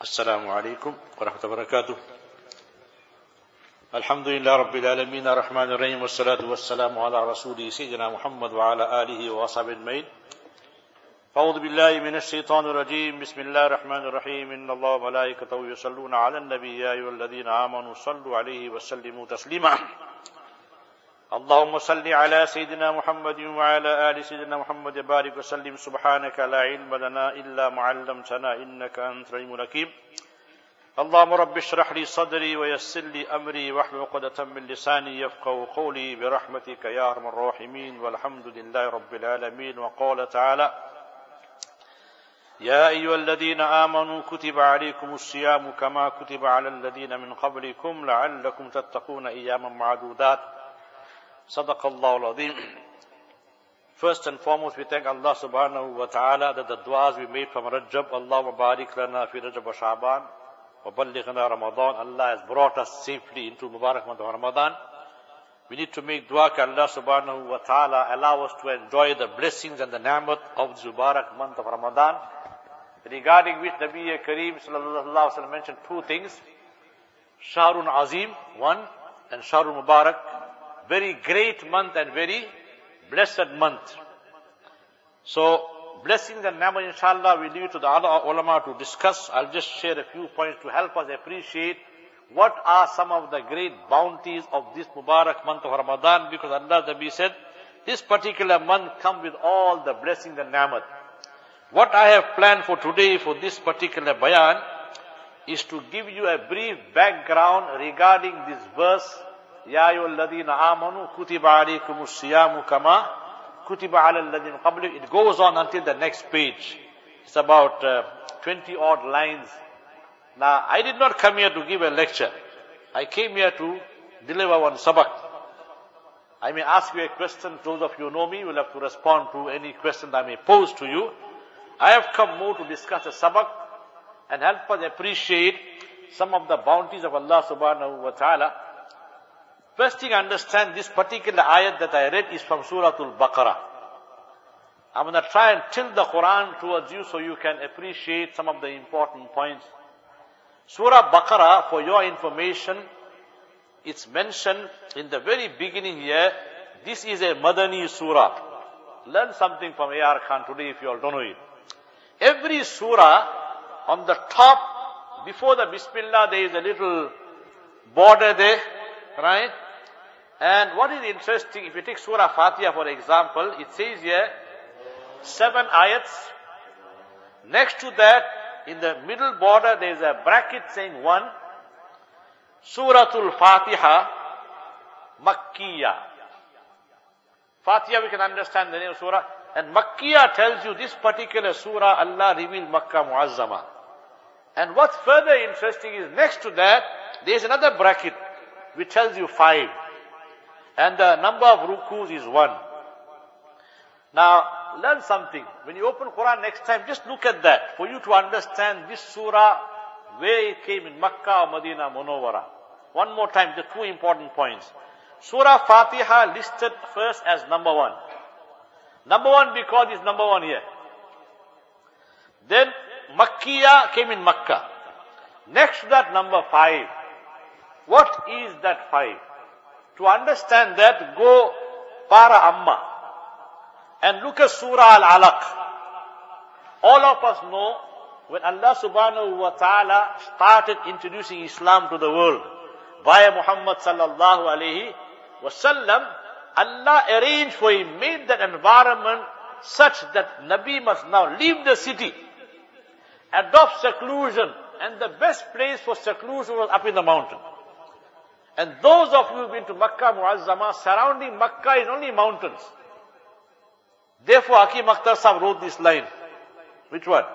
السلام عليكم ورحمة الله وبركاته. الحمد لله رب العالمين الرحمن الرحيم والصلاة والسلام على رسوله سيدنا محمد وعلى آله وصحبه أجمعين. أعوذ بالله من الشيطان الرجيم. بسم الله الرحمن الرحيم. إن الله وملائكته يصلون على النبي يا أيها الذين آمنوا صلوا عليه وسلموا تسليما. اللهم صل على سيدنا محمد وعلى آل سيدنا محمد بارك وسلم. سبحانك لا علم لنا إلا ما علمتنا إنك أنت العليم الحكيم. اللهم رب اشرح لي صدري ويسر لي أمري واحلل عقدة من لساني يفقهوا قولي برحمتك يا أرحم الراحمين. والحمد لله رب العالمين. وقال تعالى: يا أيها الذين آمنوا كتب عليكم الصيام كما كتب على الذين من قبلكم لعلكم تتقون أياما معدودات. صدق الله العظيم. First and foremost, we thank Allah subhanahu wa ta'ala that the du'as we made from Rajab, Allahumma barik lana fi Rajab wa Sha'ban wa ballighna Ramadan. Allah has brought us safely into Mubarak month of Ramadan. We need to make dua that Allah subhanahu wa ta'ala allow us to enjoy the blessings and the ni'mat of the Mubarak month of Ramadan, regarding which Nabi Kareem sallallahu alaihi wasallam mentioned two things: Shahrun Azim, one, and Shahrun Mubarak, very great month and very blessed month. So, blessings and ni'mat, inshallah, we leave it to the other ulama to discuss. I'll just share a few points to help us appreciate what are some of the great bounties of this Mubarak month of Ramadan, because Allah Nabi said, this particular month comes with all the blessings and ni'mat. What I have planned for today, for this particular bayan, is to give you a brief background regarding this verse, Ya ayyuhalladhina amanu kutiba alaykumus siyamu kama kutiba alal ladhina qablikum. It goes on until the next page. It's about 20 odd lines. Now, I did not come here to give a lecture. I came here to deliver one sabak. I may ask you a question. Those of you who know me will have to respond to any question I may pose to you. I have come more to discuss a sabak and help us appreciate some of the bounties of Allah subhanahu wa ta'ala. First thing, understand this particular ayat that I read is from Surah Al-Baqarah. I'm going to try and tilt the Quran towards you so you can appreciate some of the important points. Surah Baqarah, for your information, it's mentioned in the very beginning here. This is a Madani surah. Learn something from A.R. Khan today if you all don't know it. Every surah, on the top, before the Bismillah, there is a little border there, right? And what is interesting, if you take Surah Fatiha for example, it says here 7 ayats. Next to that, in the middle border, there is a bracket saying 1. Suratul Fatiha Makkiyah. Fatiha, we can understand the name of surah. And Makkiyah tells you this particular surah Allah revealed Makkah Muazzama. And what's further interesting is next to that, there is another bracket which tells you 5. And the number of rukus is 1. Now, learn something. When you open Quran next time, just look at that for you to understand this surah, where it came in Makkah or Medina Munawwara. One more time, the two important points. Surah Fatiha listed first as number 1. Number 1 because it's number 1 here. Then Makkiyah came in Makkah. Next to that, number 5. What is that 5? To understand that, go Para Amma and look at Surah Al-Alaq. All of us know when Allah subhanahu wa ta'ala started introducing Islam to the world via Muhammad sallallahu alayhi wasallam, Allah arranged for him, made that environment such that Nabi must now leave the city, adopt seclusion, and the best place for seclusion was up in the mountain. And those of you who have been to Makkah Muazzama, surrounding Makkah is only mountains. Therefore, Hakim Akhtar Sahib wrote this line. Which one?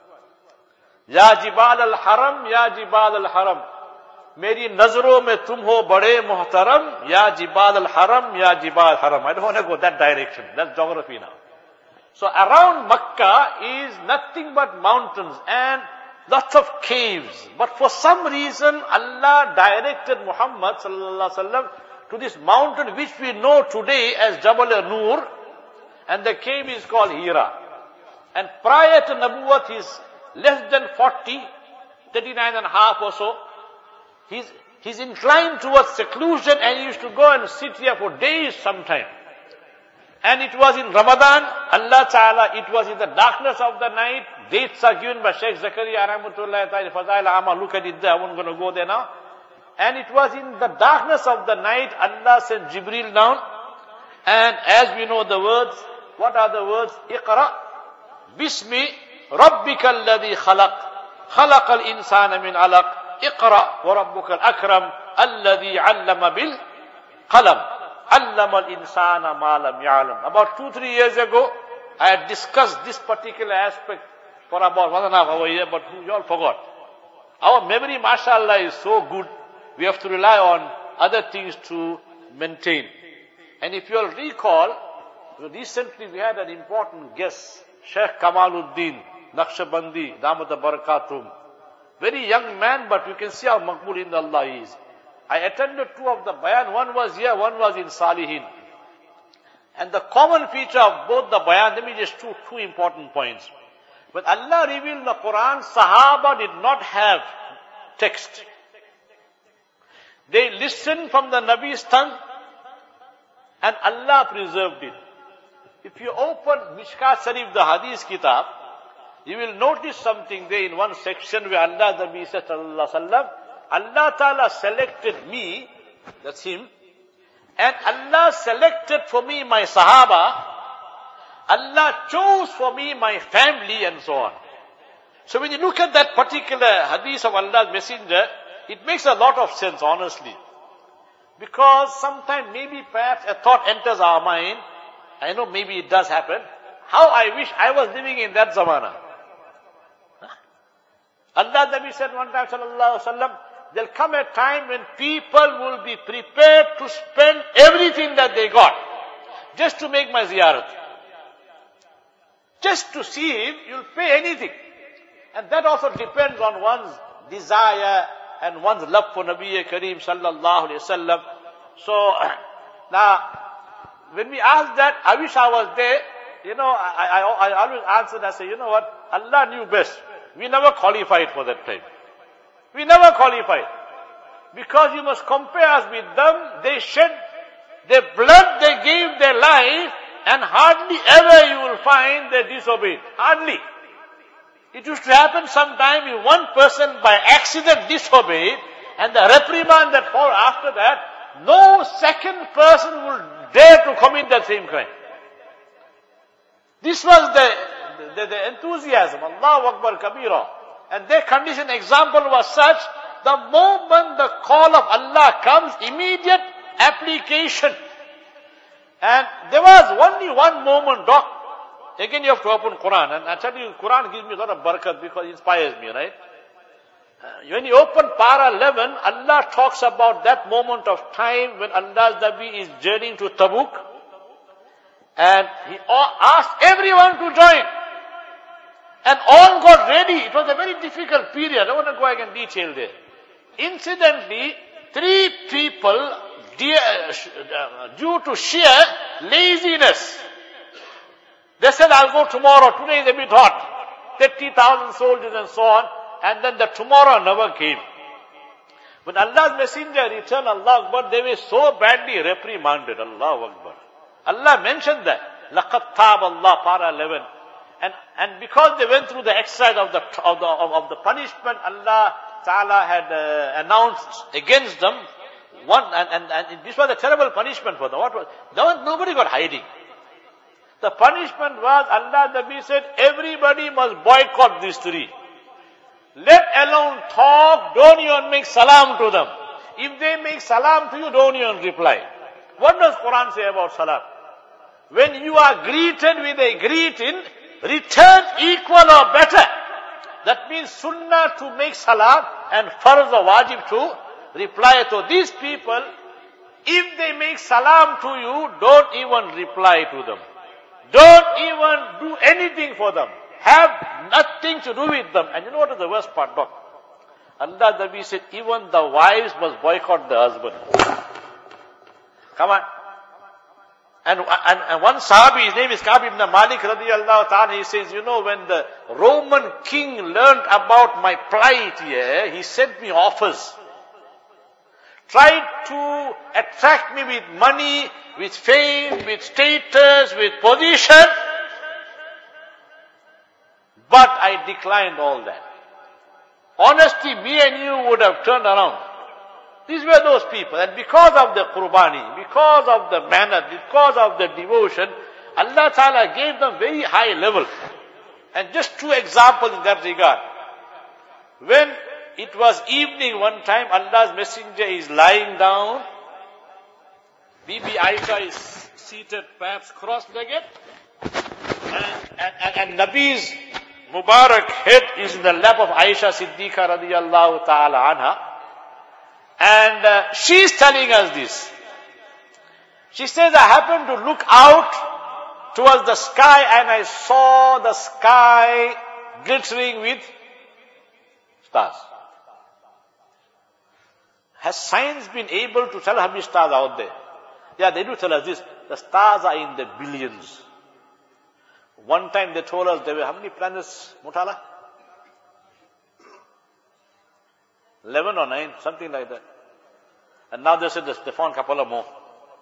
Ya Jibal al-Haram, Ya Jibal al-Haram. Meri nazron mein tum ho bade muhtaram, Ya Jibal al-Haram, Ya Jibal al-Haram. I don't want to go that direction. That's geography now. So around Makkah is nothing but mountains and lots of caves. But for some reason, Allah directed Muhammad sallallahu alaihi wasallam to this mountain which we know today as Jabal Nur, and the cave is called Hira. And prior to Nabuwwat, he's less than 40 39 and a half or so. He's inclined towards seclusion, and he used to go and sit here for days sometime. And it was in Ramadan, Allah Ta'ala, it was in the darkness of the night. Dates are given by Sheikh Zakaria Rahmatullahi Ta'ala, Fazail Amal, look at it there, I wasn't going to go there now. And it was in the darkness of the night, Allah sent Jibreel down. And as we know the words, what are the words? Iqra, Bismi, Rabbika alladhi khalaq, khalaqal insana min alaq, Iqra wa Rabbukal akram, alladhi allama bil qalam. Allama al-insana ma lam ya'lam. About 2-3 years ago, I had discussed this particular aspect for about 1.5 hours, but you all forgot. Our memory, mashallah, is so good, we have to rely on other things to maintain. And if you all recall, recently we had an important guest, Sheikh Kamaluddin Naqshbandi, Damata Barakatum. Very young man, but you can see how maqbool in Allah is. I attended 2 of the bayan, one was here, one was in Salihin. And the common feature of both the bayan, let me just two important points. When Allah revealed the Quran, Sahaba did not have text. They listened from the Nabi's tongue, and Allah preserved it. If you open Mishkat Sharif, the Hadith Kitab, you will notice something there in one section where Allah, the Nabi said, Sallallahu Alaihi Wasallam, Allah Ta'ala selected me, that's him, and Allah selected for me my Sahaba, Allah chose for me my family, and so on. So when you look at that particular hadith of Allah's Messenger, it makes a lot of sense, honestly. Because sometimes maybe perhaps a thought enters our mind, I know maybe it does happen, how I wish I was living in that zamana. Allah Nabi said one time, Sallallahu Alaihi Wasallam, there'll come a time when people will be prepared to spend everything that they got just to make my ziyarat. Just to see him, you'll pay anything. And that also depends on one's desire and one's love for Nabi Kareem Sallallahu Alaihi Wasallam. So, now, when we ask that, I wish I was there, I always answer and I say, you know what, Allah knew best. We never qualified for that time. We never qualified. Because you must compare us with them. They shed their blood, they gave their life, and hardly ever you will find they disobeyed. Hardly. It used to happen sometime if one person by accident disobeyed, and the reprimand that followed after that, no second person will dare to commit that same crime. This was the enthusiasm. Allahu Akbar Kabira. And their condition example was such, the moment the call of Allah comes, immediate application. And there was only one moment, Doc. Again you have to open Quran. And I tell you, Quran gives me a lot of barakat because it inspires me, right? When you open Para 11, Allah talks about that moment of time when Allah's Nabi is journeying to Tabuk. And He asked everyone to join. And all got ready. It was a very difficult period. I don't want to go again detail there. Incidentally, 3 people, due to sheer laziness, they said, I'll go tomorrow. Today is a bit hot. 30,000 soldiers and so on. And then the tomorrow never came. When Allah's Messenger returned, Allah Akbar, they were so badly reprimanded. Allahu Akbar. Allah mentioned that. لَقَدْ تَابَ اللَّهُ Para 11. And because they went through the exercise of the punishment, Allah Ta'ala had announced against them and this was a terrible punishment for them. Nobody got hiding. The punishment was, Allah Nabi said, everybody must boycott these 3. Let alone talk, don't even make salam to them. If they make salam to you, don't even reply. What does Quran say about salam? When you are greeted with a greeting, return equal or better. That means sunnah to make salam and farz or wajib to reply to these people. If they make salam to you, don't even reply to them. Don't even do anything for them. Have nothing to do with them. And you know what is the worst part, Doc? Allah Nabi said, even the wives must boycott the husband. Come on. And one Sahabi, his name is Ka'b ibn Malik radiyallahu ta'ala, he says, when the Roman king learned about my plight here, he sent me offers. Tried to attract me with money, with fame, with status, with position. But I declined all that. Honestly, me and you would have turned around. These were those people. And because of the qurbani, because of the manner, because of the devotion, Allah Ta'ala gave them very high level. And just two examples in that regard. When it was evening one time, Allah's messenger is lying down. Bibi Aisha is seated, perhaps cross-legged. And Nabi's Mubarak head is in the lap of Aisha Siddiqa radiyallahu ta'ala anha. And she's telling us this. She says, I happened to look out towards the sky and I saw the sky glittering with stars. Has science been able to tell how many stars are out there? Yeah, they do tell us this. The stars are in the billions. One time they told us there were how many planets, Mutala? 11 or 9, something like that. And now they said they found a couple of more.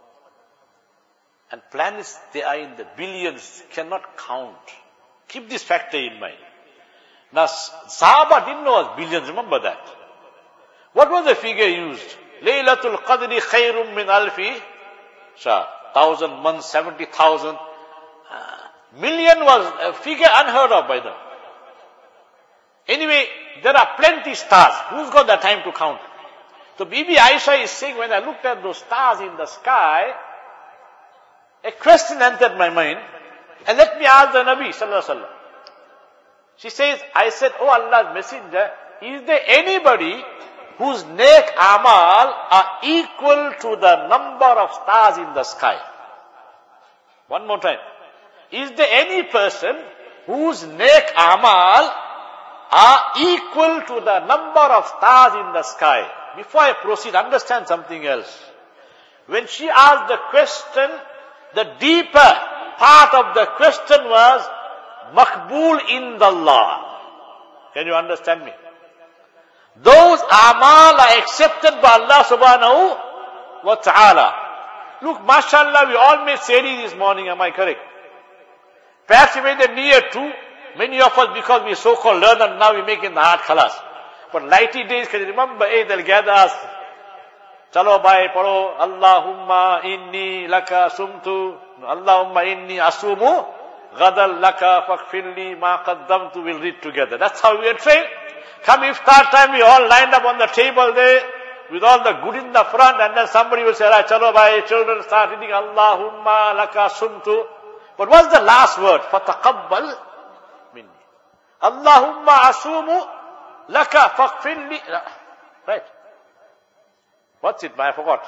And planets, they are in the billions, cannot count. Keep this factor in mind. Now, Sahaba didn't know us billions, remember that. What was the figure used? Laylatul Qadri khairum min alfi shahr. 1,000 months, 70,000. Million was a figure unheard of by them. Anyway, there are plenty stars. Who's got the time to count? So Bibi Aisha is saying, when I looked at those stars in the sky, a question entered my mind, and let me ask the Nabi sallallahu alaihi wasallam. She says, I said, oh Allah's messenger, is there anybody whose neck amal are equal to the number of stars in the sky? One more time. Is there any person whose neck amal are equal to the number of stars in the sky? Before I proceed, understand something else. When she asked the question, the deeper part of the question was Maqbool indallah. Can you understand me? Those amal are accepted by Allah subhanahu wa ta'ala. Look, mashallah, we all made sehri this morning, am I correct? Perhaps we made them near too. Many of us, because we so-called learned, now we make in the heart khalas. But 90 days, can you remember, they'll gather us. Chalo bhai, paro, Allahumma inni laka sumtu, Allahumma inni asumu, gadal laka faghfirli ma qaddamtu, we'll read together. That's how we are trained. Come iftar time, we all lined up on the table there, with all the good in the front, and then somebody will say, right, chalo bhai, children start reading, Allahumma laka sumtu. But what's the last word? Fataqabbal minni. Allahumma asumu laka faghfirli. Right. What's it? I forgot.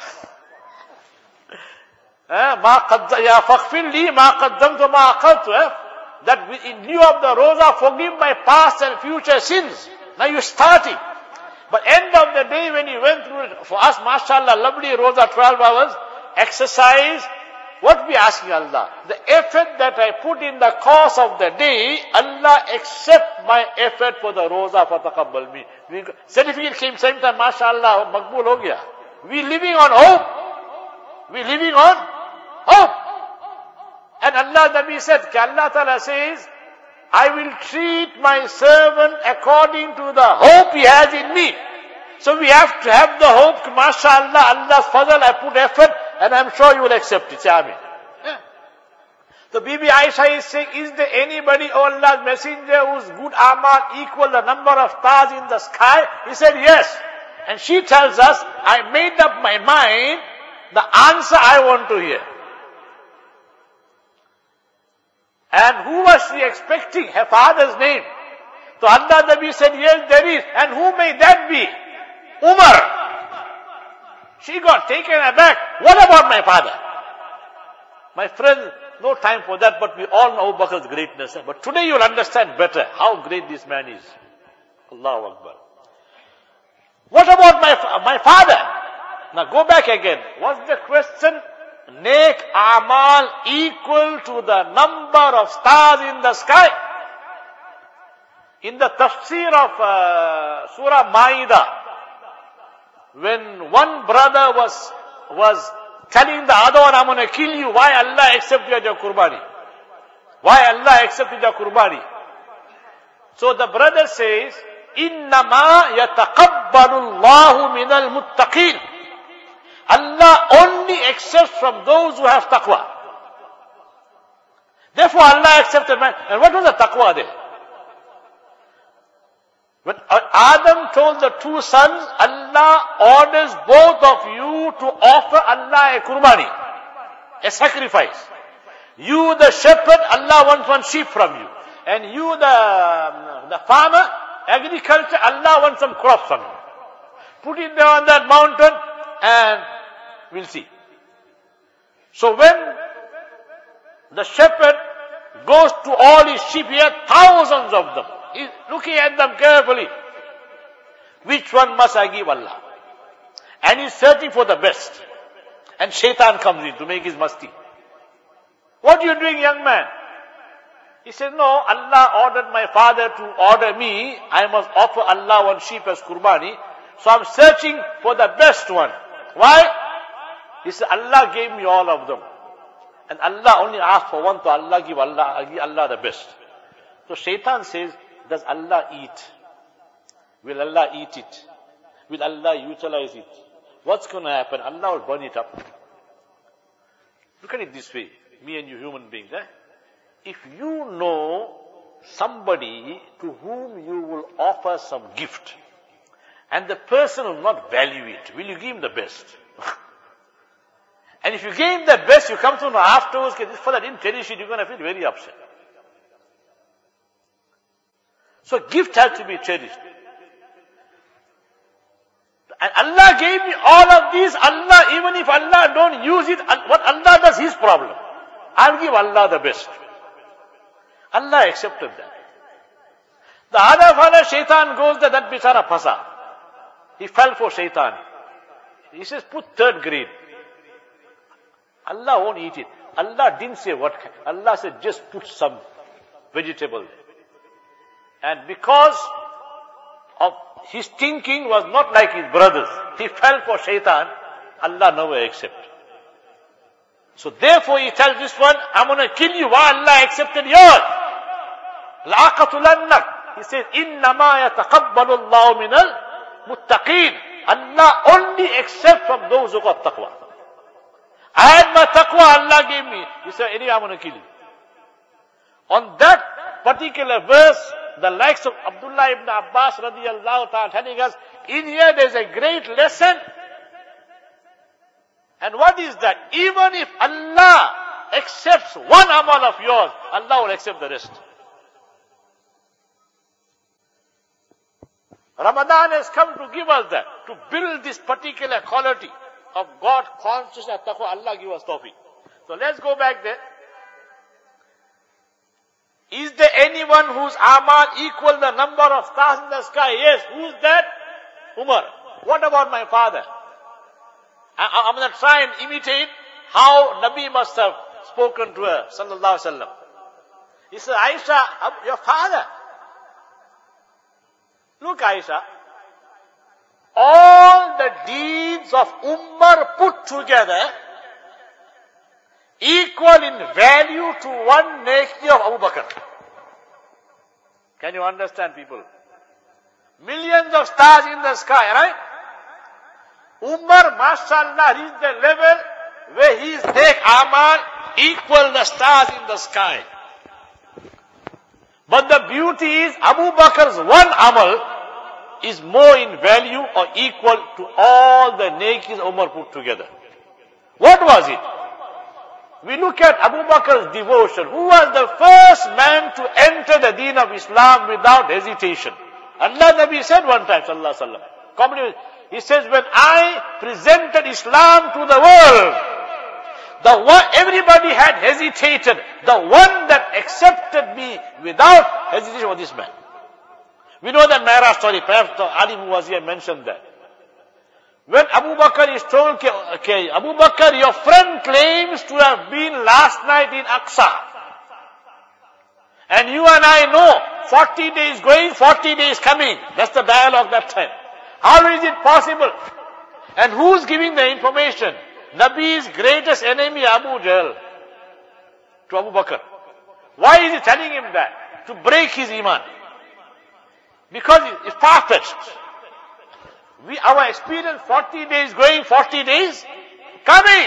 Ya faghfirli ma qaddamtu ma aqaltu. That in lieu of the roza, forgive my past and future sins. Now you're starting. But end of the day, when you went through it, for us, mashallah, lovely roza, 12 hours, exercise, what we asking Allah? The effort that I put in the course of the day, Allah accept my effort for the roza, fataqabbal me. Certificate came same time, mashallah, maqbool ho gaya. We living on hope. We living on hope. And Allah Nabi said, Allah Ta'ala says, I will treat my servant according to the hope he has in me. So we have to have the hope, mashallah, Allah's fadl, I put effort, and I'm sure you will accept it. Say Ameen. Yeah. So Bibi Aisha is saying, is there anybody, oh Allah's messenger, whose good amal equal the number of stars in the sky? He said, yes. And she tells us, I made up my mind, the answer I want to hear. And who was she expecting? Her father's name. So Allah Nabi said, yes, there is. And who may that be? Umar. She got taken aback. What about my father? My friends, no time for that, but we all know Abu Bakr's greatness. But today you'll understand better how great this man is. Allahu Akbar. What about my father? Now go back again. Was the question make amal equal to the number of stars in the sky. In the tafsir of Surah Ma'idah, when one brother was telling the other one, I'm going to kill you, why Allah accepted your qurbani? Why Allah accepted your qurbani? So the brother says, إِنَّمَا يَتَقَبَّلُ اللَّهُ مِنَ الْمُتَّقِينَ. Allah only accepts from those who have taqwa. Therefore Allah accepted man. And what was the taqwa there? When Adam told the two sons, Allah orders both of you to offer Allah a qurbani, a sacrifice. You the shepherd, Allah wants one sheep from you. And you the farmer, agriculture, Allah wants some crops from you. Put it there on that mountain and we'll see. So when the shepherd goes to all his sheep, he has thousands of them. He's looking at them carefully. Which one must I give Allah? And he's searching for the best. And shaitan comes in to make his masti. What are you doing, young man? He says, no, Allah ordered my father to order me. I must offer Allah one sheep as qurbani. So I'm searching for the best one. Why? He said, Allah gave me all of them. And Allah only asked for one, so Allah give Allah the best. So shaitan says, does Allah eat? Will Allah eat it? Will Allah utilize it? What's going to happen? Allah will burn it up. Look at it this way, me and you human beings. If you know somebody to whom you will offer some gift, and the person will not value it, will you give him the best? And if you give him the best, you come to know afterwards, this fellow didn't cherish it, you're going to feel very upset. So gift has to be cherished. And Allah gave me all of these. Allah, even if Allah don't use it, what Allah does, his problem. I'll give Allah the best. Allah accepted that. The other fellow, shaitan, goes there, that bichara phasa. He fell for shaitan. He says, put third grade. Allah won't eat it. Allah didn't say what kind. Allah said, just put some vegetable. And because of his thinking was not like his brothers, he fell for shaitan, Allah never accepted. So therefore he tells this one, I'm going to kill you. Why Allah accepted yours? لَأَقَتُلَنَّكَ. He says, إِنَّمَا يَتَقَبَّلُ اللَّهُ مِنَ الْمُتَّقِينَ. Allah only accepts from those who got taqwa. I had my taqwa, Allah gave me. He said, anyway, I'm going to kill you. On that particular verse, the likes of Abdullah ibn Abbas radiyallahu ta'ala telling us, in here there's a great lesson. And what is that? Even if Allah accepts one amal of yours, Allah will accept the rest. Ramadan has come to give us that, to build this particular quality of God consciousness, taqwa. Allah give us tawfiq. So let's go back there. Is there anyone whose amal equal the number of stars in the sky? Yes. Who's that? Umar. What about my father? I'm going to try and imitate how Nabi must have spoken to her, sallallahu alaihi wasallam. He said, Aisha, your father. Look, Aisha, all the deeds of Umar put together equal in value to one neki of Abu Bakr. Can you understand, people? Millions of stars in the sky, right? Umar, mashallah, reached the level where his nek amal equal the stars in the sky. But the beauty is, Abu Bakr's one amal is more in value or equal to all the nekis Umar put together. What was it? We look at Abu Bakr's devotion. Who was the first man to enter the deen of Islam without hesitation? Allah Nabi said one time, sallallahu alaihi wasallam, he says, when I presented Islam to the world, everybody had hesitated. The one that accepted me without hesitation was this man. We know that Mehra story. Perhaps Ali Muwazir mentioned that. When Abu Bakr is told, okay, Abu Bakr, your friend claims to have been last night in Aqsa. And you and I know, 40 days going, 40 days coming. That's the dialogue that time. How is it possible? And who's giving the information? Nabi's greatest enemy, Abu Jahl, to Abu Bakr. Why is he telling him that? To break his iman. Because it's far-fetched. Our experience, 40 days going, 40 days coming.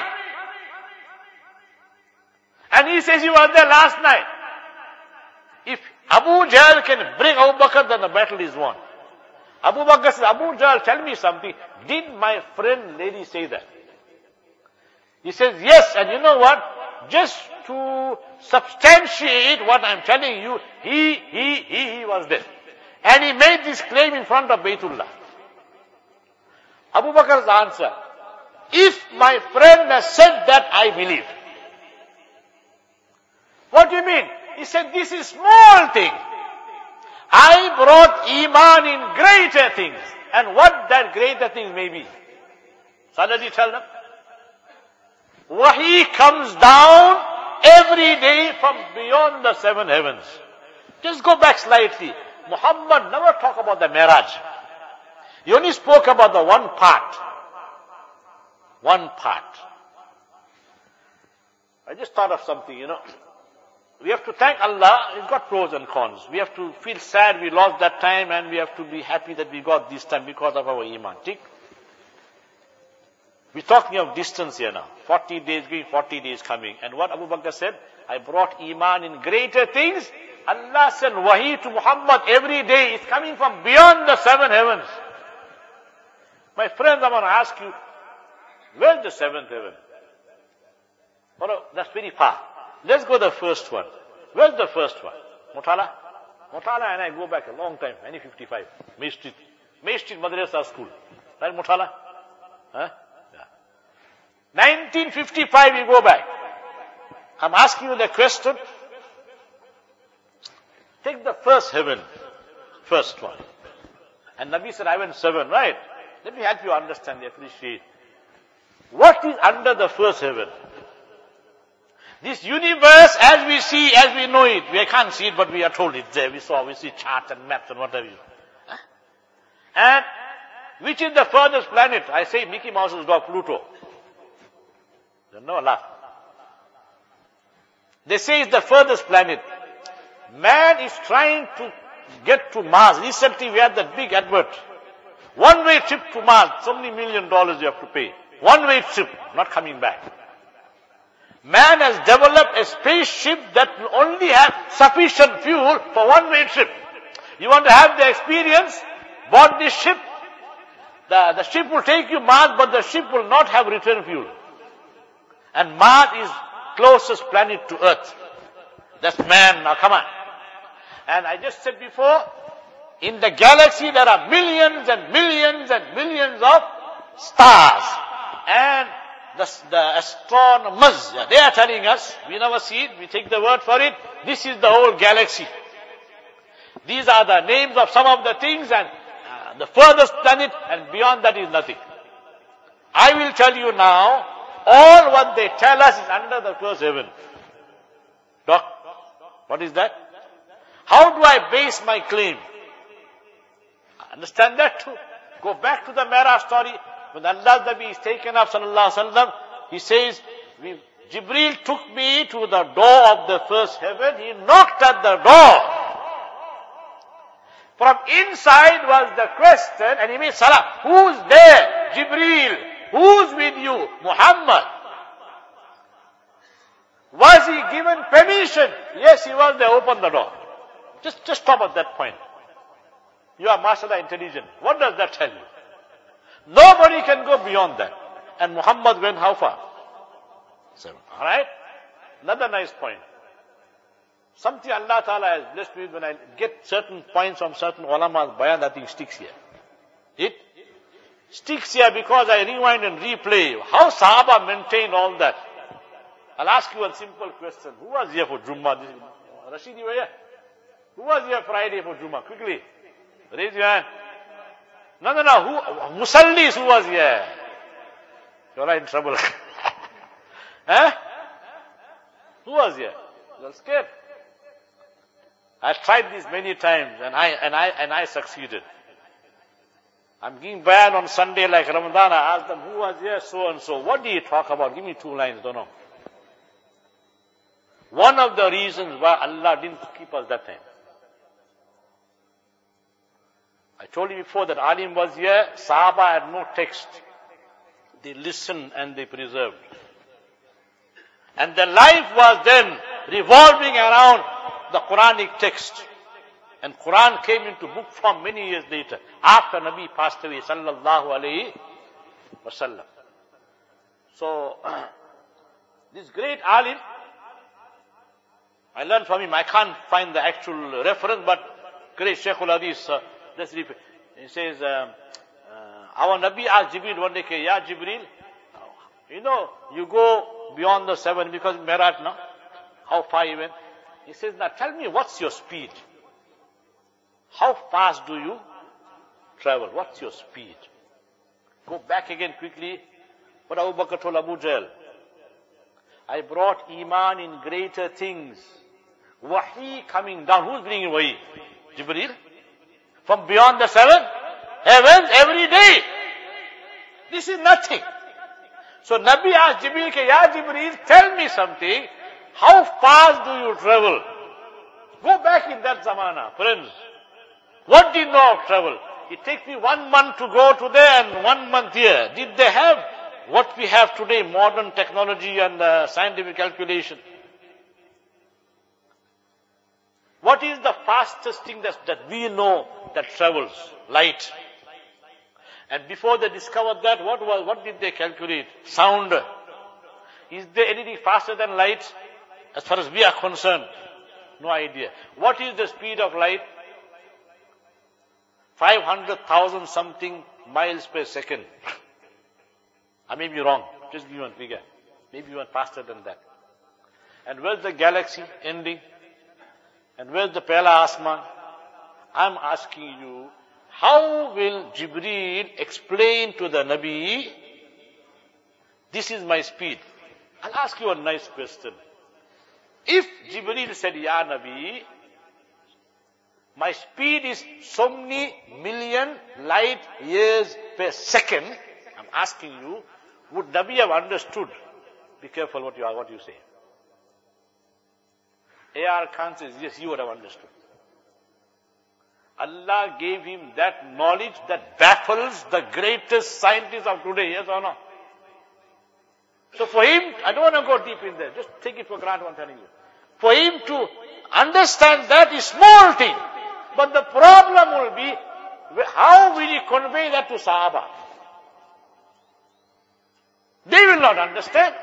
And he says he was there last night. If Abu Jahl can break Abu Bakr, then the battle is won. Abu Bakr says, Abu Jahl, tell me something. Did my friend lady say that? He says, yes, and you know what? Just to substantiate what I'm telling you, he was there. And he made this claim in front of Baytullah. Abu Bakr's answer, if my friend has said that, I believe. What do you mean? He said, this is small thing. I brought iman in greater things. And what that greater things may be. So does he tell them? Wahi comes down every day from beyond the 7 heavens. Just go back slightly. Muhammad never talked about the Miraj. He only spoke about the one part. One part. I just thought of something, We have to thank Allah. It's got pros and cons. We have to feel sad we lost that time, and we have to be happy that we got this time because of our iman. We're talking of distance here now. 40 days going, 40 days coming. And what Abu Bakr said, I brought iman in greater things. Allah sent wahi to Muhammad every day. It's coming from beyond the 7 heavens. My friends, I want to ask you, where's the 7th heaven? Oh no, that's very far. Let's go the first one. Where's the first one? Mutala? Mutala and I go back a long time, 1955. May Street Madrasa School. Right, Mutala? Huh? Yeah. 1955 we go back. I'm asking you the question. Take the first heaven. First one. And Nabi said, I went 7, right? Let me help you understand, appreciate. What is under the first heaven? This universe, as we see, as we know it, we can't see it, but we are told it's there. We see charts and maps and whatever. Huh? And which is the furthest planet? I say Mickey Mouse's dog, Pluto. No, laugh. They say it's the furthest planet. Man is trying to get to Mars. Recently we had that big advert. One-way trip to Mars, so many $1 million you have to pay. One-way trip, not coming back. Man has developed a spaceship that will only have sufficient fuel for one-way trip. You want to have the experience? Board this ship. The ship will take you Mars, but the ship will not have return fuel. And Mars is closest planet to Earth. That's man. Now come on. And I just said before, in the galaxy there are millions and millions and millions of stars. And the astronomers, they are telling us, we never see it, we take the word for it, this is the whole galaxy. These are the names of some of the things, and the furthest planet, and beyond that is nothing. I will tell you now, all what they tell us is under the first heaven. Doc, what is that? How do I base my claim? Understand that too. Go back to the Miraj story. When Allah's Nabi is taken up, sallallahu alaihi wasallam, he says, Jibreel took me to the door of the first heaven. He knocked at the door. From inside was the question, and he made salam. Who's there? Jibreel. Who's with you? Muhammad. Was he given permission? Yes, he was there. Open the door. Just stop at that point. You are mashallah intelligent. What does that tell you? Nobody can go beyond that. And Muhammad went how far? 7. Alright? Another nice point. Something Allah Ta'ala has blessed me when I get certain points from certain ulama's bayan, that thing sticks here. It sticks here because I rewind and replay. How Sahaba maintained all that. I'll ask you a simple question. Who was here for Jummah? Rashid, you were here? Who was here Friday for Jummah? Quickly. Raise your hand. No. Who, Musallis who was here? You're in trouble. Huh? Who was here? You were scared. I tried this many times and I succeeded. I'm giving bayan on Sunday like Ramadan. I asked them, who was here? So and so. What did he talk about? Give me 2 lines. Don't know. One of the reasons why Allah didn't keep us that time. I told you before that Alim was here. Sahaba had no text. They listened and they preserved. And their life was then revolving around the Quranic text. And Quran came into book form many years later, after Nabi passed away, sallallahu alayhi wasallam. So, this great alim, I learned from him, I can't find the actual reference, but great Shaykhul Hadith, let's repeat. He says, our Nabi asked Jibreel one day, Ya Jibreel, you know, you go beyond the 7 because Mi'raj now, how far you went? He says, now tell me what's your speed? How fast do you travel? What's your speed? Go back again quickly. What Abu Bakr told Abu Jahl. I brought Iman in greater things. Wahi coming down. Who's bringing Wahi? Jibreel? From beyond the 7 heavens every day. This is nothing. So Nabi asked Jibreel, Ya Jibreel, tell me something. How fast do you travel? Go back in that zamana, friends. What did you know of travel? It takes me 1 month to go to there and 1 month here. Did they have what we have today, modern technology and scientific calculation? What is the fastest thing that we know that travels? Light. And before they discovered that, what did they calculate? Sound. Is there anything faster than light? As far as we are concerned, no idea. What is the speed of light? 500,000 something miles per second. I may be wrong. Just give me one figure. Maybe even faster than that. And where's the galaxy ending? And where's the Pehla Asman? I'm asking you, how will Jibreel explain to the Nabi, this is my speed? I'll ask you a nice question. If Jibreel said, Ya Nabi, my speed is so many million light years per second, I'm asking you, would Nabi have understood? Be careful what you say. A.R. Khan says, yes, you would have understood. Allah gave him that knowledge that baffles the greatest scientists of today, yes or no? So for him, I don't want to go deep in there, just take it for granted what I'm telling you. For him to understand that is small thing. But the problem will be, how will he convey that to Sahaba? They will not understand.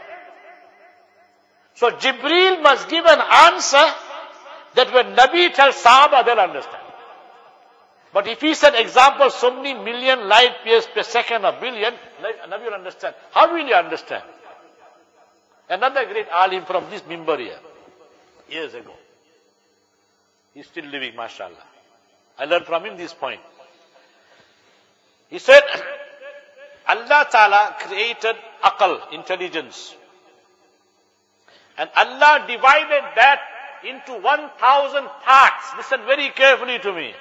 So Jibreel must give an answer that when Nabi tells Sahaba, they'll understand. But if he said, example, so many million light years per second or billion, Nabi will understand. How will he understand? Another great alim from this mimbar here, years ago. He's still living, mashallah. I learned from him this point. He said, Allah Ta'ala created aql, intelligence. And Allah divided that into 1,000 parts. Listen very carefully to me.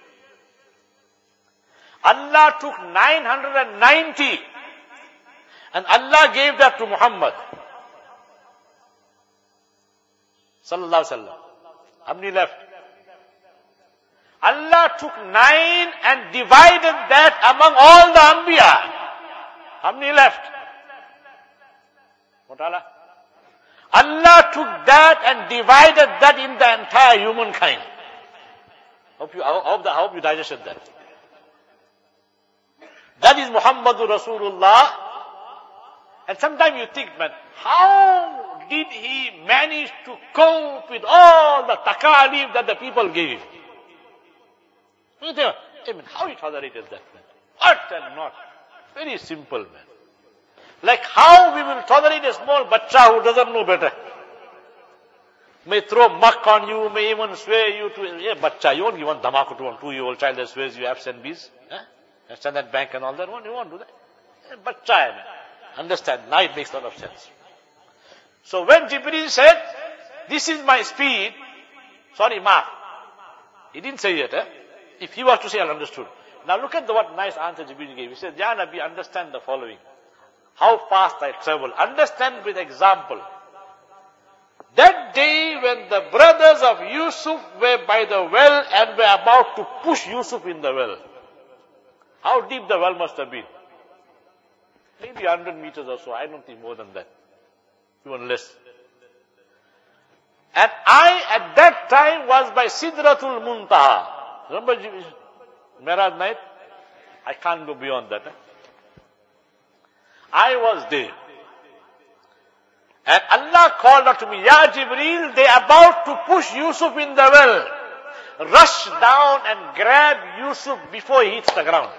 Allah took 990 and Allah gave that to Muhammad. Sallallahu Alaihi Wasallam. How many left? Allah took 9 and divided that among all the Anbiya. How many left? What Allah? Allah took that and divided that in the entire humankind. I hope you digested that. That is Muhammadur Rasulullah. And sometimes you think, man, how did he manage to cope with all the takalif that the people gave him? You think, I mean, how he tolerated that, man? What and not? Very simple, man. Like how we will tolerate a small bacha who doesn't know better. May throw muck on you, may even swear you to, yeah, bacha, you won't give one dhamaku to one 2-year-old child that swears you F's and B's. Huh? Standard Bank and all that. You won't do that. But try, man. Understand. Now it makes a lot of sense. So when Jibreel said, this is my speed, sorry, Maaf. He didn't say it, eh? If he was to say, I'll understood. Now look at what nice answer Jibreel gave. He said, Ya Nabi, understand the following. How fast I travel. Understand with example. That day when the brothers of Yusuf were by the well and were about to push Yusuf in the well. How deep the well must have been? Maybe 100 meters or so. I don't think more than that. Even less. And I, at that time, was by Sidratul Muntaha. Remember Miraj night? I can't go beyond that. I was there. And Allah called out to me, Ya Jibreel, they are about to push Yusuf in the well. Rush down and grab Yusuf before he hits the ground.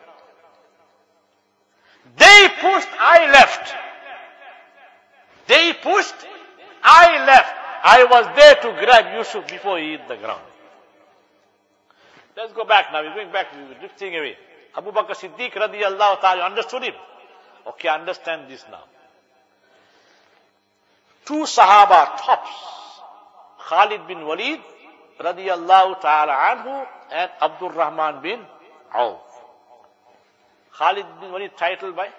They pushed, I left. They pushed, I left. I was there to grab Yusuf before he hit the ground. Let's go back now. We're going back. We're drifting away. Abu Bakr Siddiq radiyallahu ta'ala, understood him? Okay, understand this now. Two Sahaba tops, Khalid bin Walid radiyallahu ta'ala anhu and Abdul Rahman bin Auf. Khalid bin Walid titled by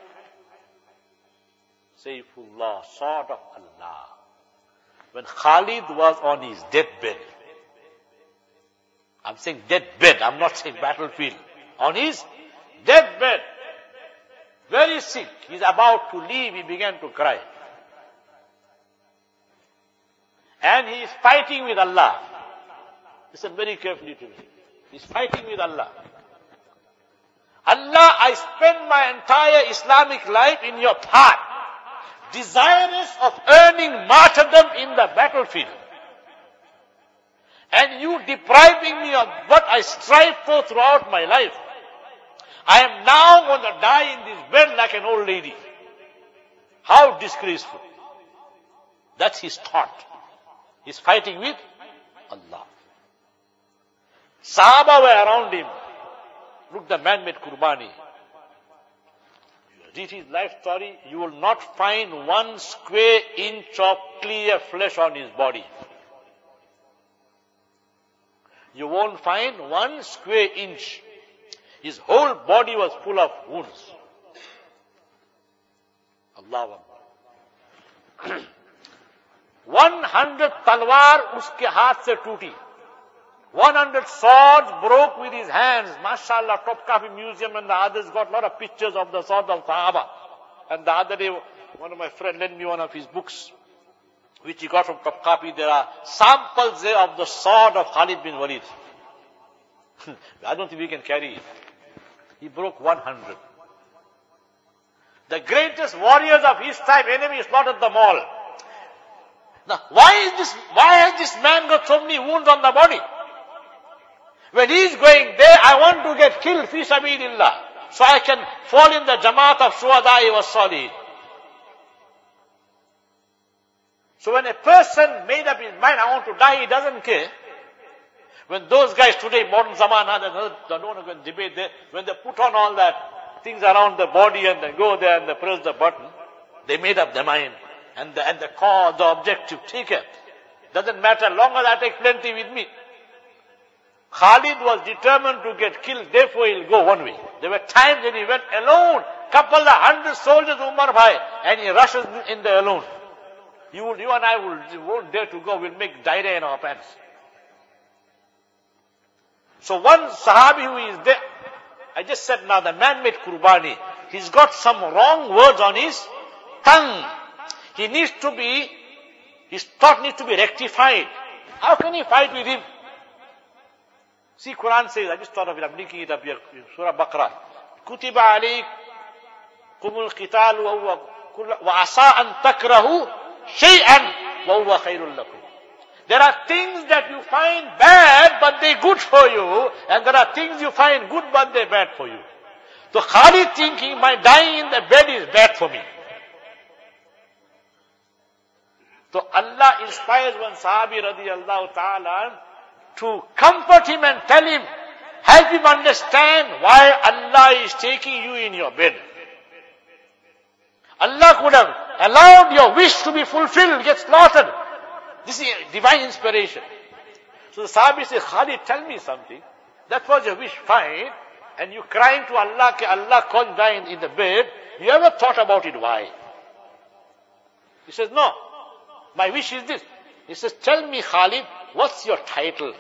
Saifullah, sword of Allah. When Khalid was on his deathbed, I'm saying deathbed, I'm not saying battlefield. On his deathbed, very sick, he's about to leave, he began to cry. And he is fighting with Allah. Listen very carefully to me. He's fighting with Allah. Allah, I spend my entire Islamic life in your path, desirous of earning martyrdom in the battlefield. And you depriving me of what I strive for throughout my life. I am now going to die in this bed like an old lady. How disgraceful. That's his thought. He's fighting with Allah. Sahaba were around him. Look, the man made Qurbani. Read his life story, you will not find 1 square inch of clear flesh on his body. You won't find 1 square inch. His whole body was full of wounds. Allahu Akbar. 100 talwar uske haath se tooti. 100 swords broke with his hands. MashaAllah, Topkapi Museum and the others got a lot of pictures of the sword of Sahaba. And the other day, one of my friends lent me one of his books, which he got from Topkapi. There are samples there of the sword of Khalid bin Walid. I don't think we can carry it. He broke 100. The greatest warriors of his time, enemy slaughtered them all. Now, why has this man got so many wounds on the body? When he's going there, I want to get killed, fi sabilillah, so I can fall in the Jamaat of Shuhada'i wa Salihin. So when a person made up his mind, I want to die, he doesn't care. When those guys today, modern Zamana, they don't want to go and debate there, when they put on all that things around the body and they go there and they press the button, they made up their mind. And the cause, the objective, take it. Doesn't matter, long as I take plenty with me. Khalid was determined to get killed, therefore he'll go one way. There were times when he went alone, couple of 100 soldiers, Umar Bhai, and he rushes in there alone. You and I won't dare to go, we'll make diarrhea in our pants. So one Sahabi who is there, I just said now, the man made Qurbani, he's got some wrong words on his tongue. His thought needs to be rectified. How can he fight with him? See, Quran says, I just thought of it, I'm linking it up here, Surah Baqarah. Kutiba alaykumul qitalu wa asa an takrahu shay'an wa huwa khairul lakum. There are things that you find bad, but they're good for you, and there are things you find good, but they're bad for you. So Khalid thinking, my dying in the bed is bad for me. So Allah inspires one Sahabi radiyallahu ta'ala to comfort him and tell him, Help him understand why Allah is taking you in your bed. Allah could have allowed your wish to be fulfilled, get slaughtered. This is divine inspiration. So the Sahabi says, Khalid, tell me something. That was your wish, fine. And you crying to Allah, Allah can't die in the bed. You ever thought about it, why? He says, no. My wish is this. He says, tell me, Khalid, what's your title?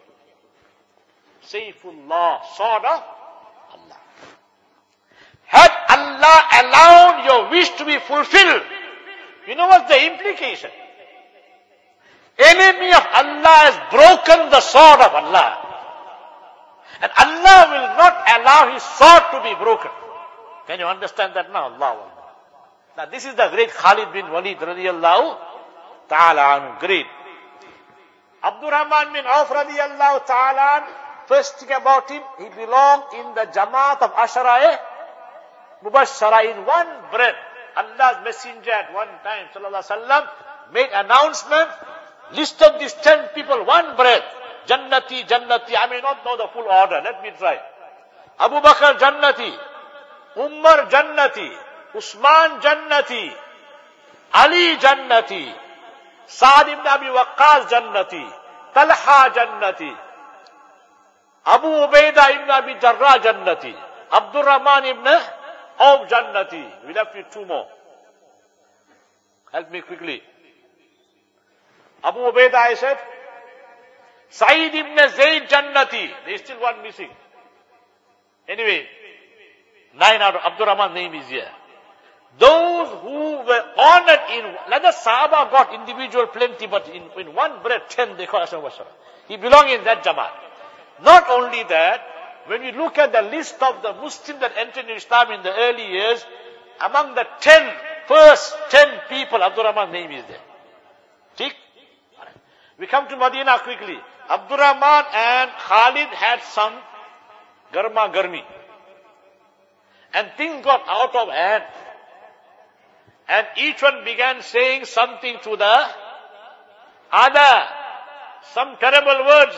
Saifullah, sword of Allah. Had Allah allowed your wish to be fulfilled, you know what's the implication? Enemy of Allah has broken the sword of Allah. And Allah will not allow his sword to be broken. Can you understand that now? Allah. Now this is the great Khalid bin Walid radiyallahu ta'ala anhu. Great. Abdurrahman bin Auf radiyallahu ta'ala anhu, first thing about him, he belonged in the Jamaat of Ashara Mubashshara in one breath. Allah's messenger at one time, sallallahu alaihi wasallam, made announcement, listed these 10 people, one breath. Jannati, Jannati. I may not know the full order. Let me try. Abu Bakr Jannati. Umar Jannati. Usman Jannati. Ali Jannati. Sa'd ibn Abi Waqqas Jannati. Talha Jannati. Abu Ubaidah ibn Abi Jarrah Jannati. Abdurrahman ibn Auf Jannati. We left with 2 more. Help me quickly. Abu Ubaidah, I said. Sa'id ibn Zayd Jannati. There is still one missing. Anyway, 9 out of Abdurrahman's name is here. Those who were honored in, like the Sahaba got individual plenty, but in one breath, 10 they call Ashram Bashara. He belonged in that Jamaat. Not only that, when we look at the list of the Muslims that entered Islam in the early years, among the first 10 people, Abdurrahman's name is there. See? We come to Medina quickly. Abdurrahman and Khalid had some garma garmi. And things got out of hand. And each one began saying something to the other. Some terrible words.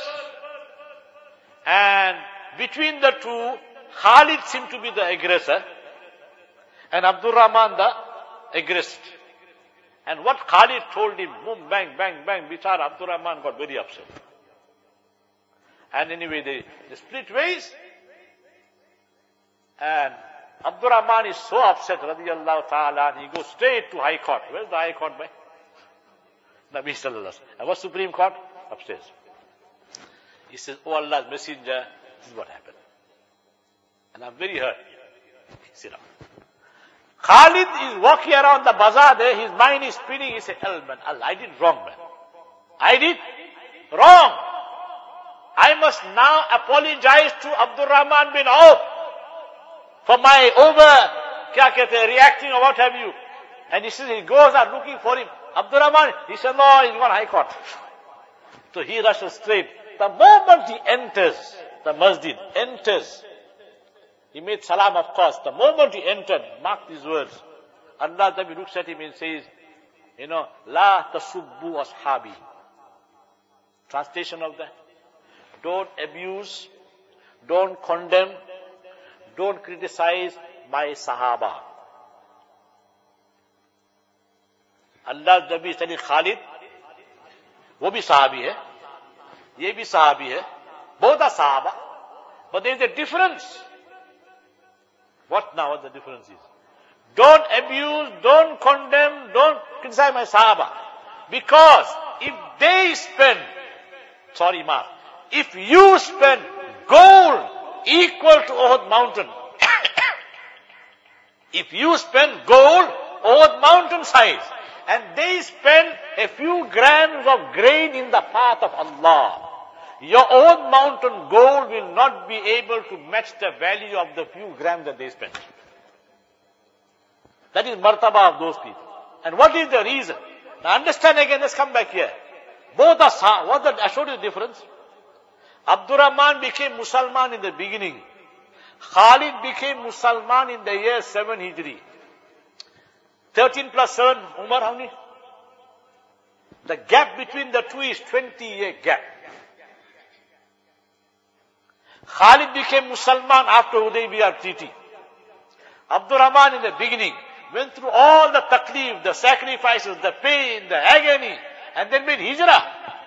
And between the two, Khalid seemed to be the aggressor. And Abdurrahman the aggressed. And what Khalid told him, boom, bang, bang, bang, Bichar Abdurrahman got very upset. And anyway, they split ways. And Abdurrahman is so upset, radiyallahu ta'ala, and he goes straight to High Court. Where's the High Court, bhai? Nabi sallallahu alaihi wasallam. And what's Supreme Court? Upstairs. He says, oh Allah's Messenger, this is what happened. And I'm very hurt. Sit down. Khalid is walking around the bazaar there, his mind is spinning. He said, man, I did wrong, man. I did wrong. I must now apologize to Abdurrahman bin Auf for my reacting or what have you. And he says, he goes out looking for him. Abdurrahman, he said, no, he's gone High Court. So he rushes straight. The moment he enters the masjid, he made salam, of course. The moment he entered, mark these words. Allah Nabi looks at him and says, La tasubbu ashabi. Translation of that. Don't abuse, don't condemn, don't criticize my Sahaba. Allah Nabi is telling Khalid, wo bhi sahabi hai, ye bhi sahabi hai, both are Sahaba, but there is a difference. What the difference is? Don't abuse, don't condemn, don't criticize my Sahaba. Because if they spend, if you spend gold equal to Uhud mountain, if you spend gold Uhud mountain size, and they spend a few grams of grain in the path of Allah, your own mountain gold will not be able to match the value of the few grams that they spent. That is martaba of those people. And what is the reason? Now understand again, let's come back here. Both are I showed you the difference. Abdurrahman became Musalman in the beginning. Khalid became Musalman in the year 7 Hijri. 13 plus 7, Umar, how many? The gap between the two is 20-year gap. Khalid became Musliman after Hudaybiyah treaty. Abdurrahman in the beginning went through all the taklif, the sacrifices, the pain, the agony, and then made hijrah.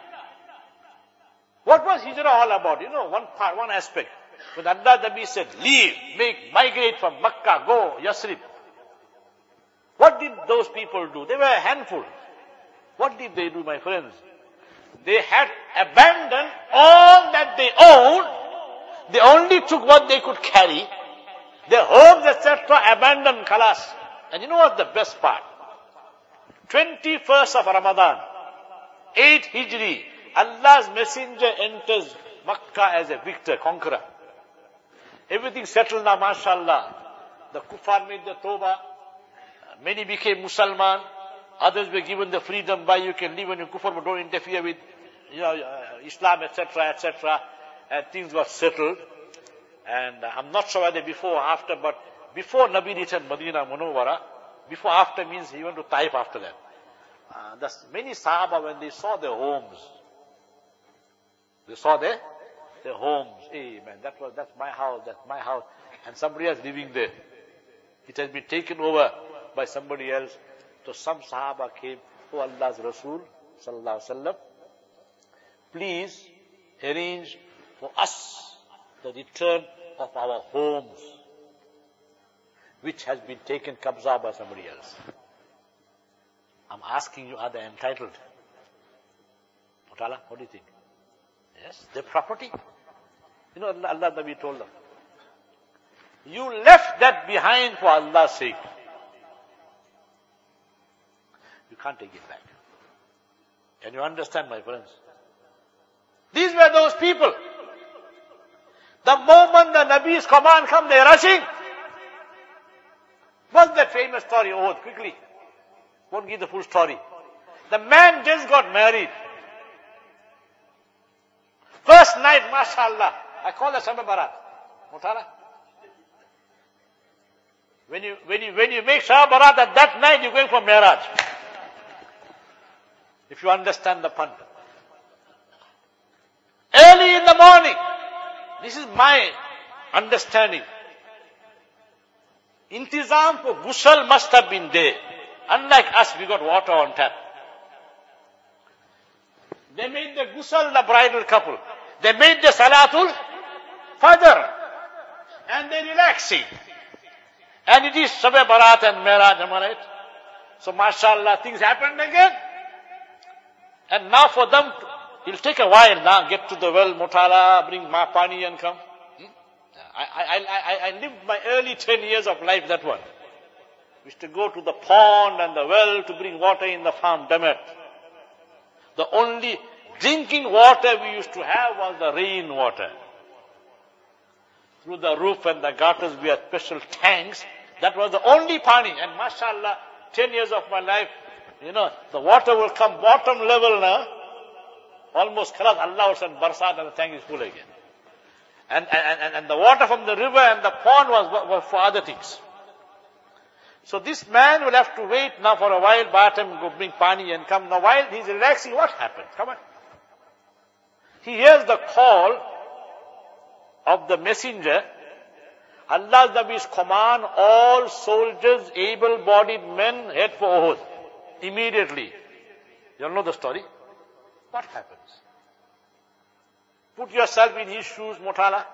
What was hijrah all about? One aspect. When Allah Nabi said, leave, migrate from Makkah, go, Yasrib. What did those people do? They were a handful. What did they do, my friends? They had abandoned all that they owned. They only took what they could carry. Their homes, etc., abandoned, khalas. And you know what's the best part? 21st of Ramadan, 8 Hijri, Allah's messenger enters Makkah as a victor, conqueror. Everything settled now, mashallah. The kuffar made the tawbah. Many became Musliman. Others were given the freedom by you can live in your kuffar, but don't interfere with Islam, etc., etc. And things were settled. And I'm not sure whether before or after, but before Nabi returned Madinah Munawwara, before after means he went to Taif after that. Many Sahaba, when they saw their homes, they saw their homes. Hey man, that's my house, and somebody else living there. It has been taken over by somebody else. So some Sahaba came, oh Allah's Rasul, sallallahu alaihi wasallam, please arrange for us the return of our homes, which has been taken kabza by somebody else. I'm asking you, are they entitled? What do you think? Yes, their property. Allah Nabi told them, you left that behind for Allah's sake. You can't take it back. Can you understand, my friends? These were those people. The moment the Nabi's command comes, they're rushing. What's that famous story? Oh, quickly. Won't give the full story. The man just got married. First night, mashallah. I call that Shab Barat. Mutala. When you make Shab Barat at that night, you're going for Mi'raj. If you understand the pun. Early in the morning. This is my understanding. Intizam for ghusl must have been there. Unlike us, we got water on tap. They made the ghusl, the bridal couple. They made the Salatul Fajr. And they're relaxing. And it is Shab Barat and Mi'raj, am I right? So mashallah, things happened again. And now for them, it'll take a while now, get to the well, mutala, bring pani and come. I lived my early 10 years of life that one. We used to go to the pond and the well to bring water in the farm, Damat. The only drinking water we used to have was the rain water. Through the roof and the gutters we had special tanks. That was the only pani. And mashallah, 10 years of my life, the water will come bottom level now. Almost khalas, Allah will send barsat and the tank is full again. And the water from the river and the pond was for other things. So this man will have to wait now for a while, by the time go bring pani and come. Now while he's relaxing, what happens? Come on. He hears the call of the messenger. Allah's Nabi's command, all soldiers, able-bodied men head for Uhud. Immediately. You all know the story? What happens? Put yourself in his shoes, Mutala.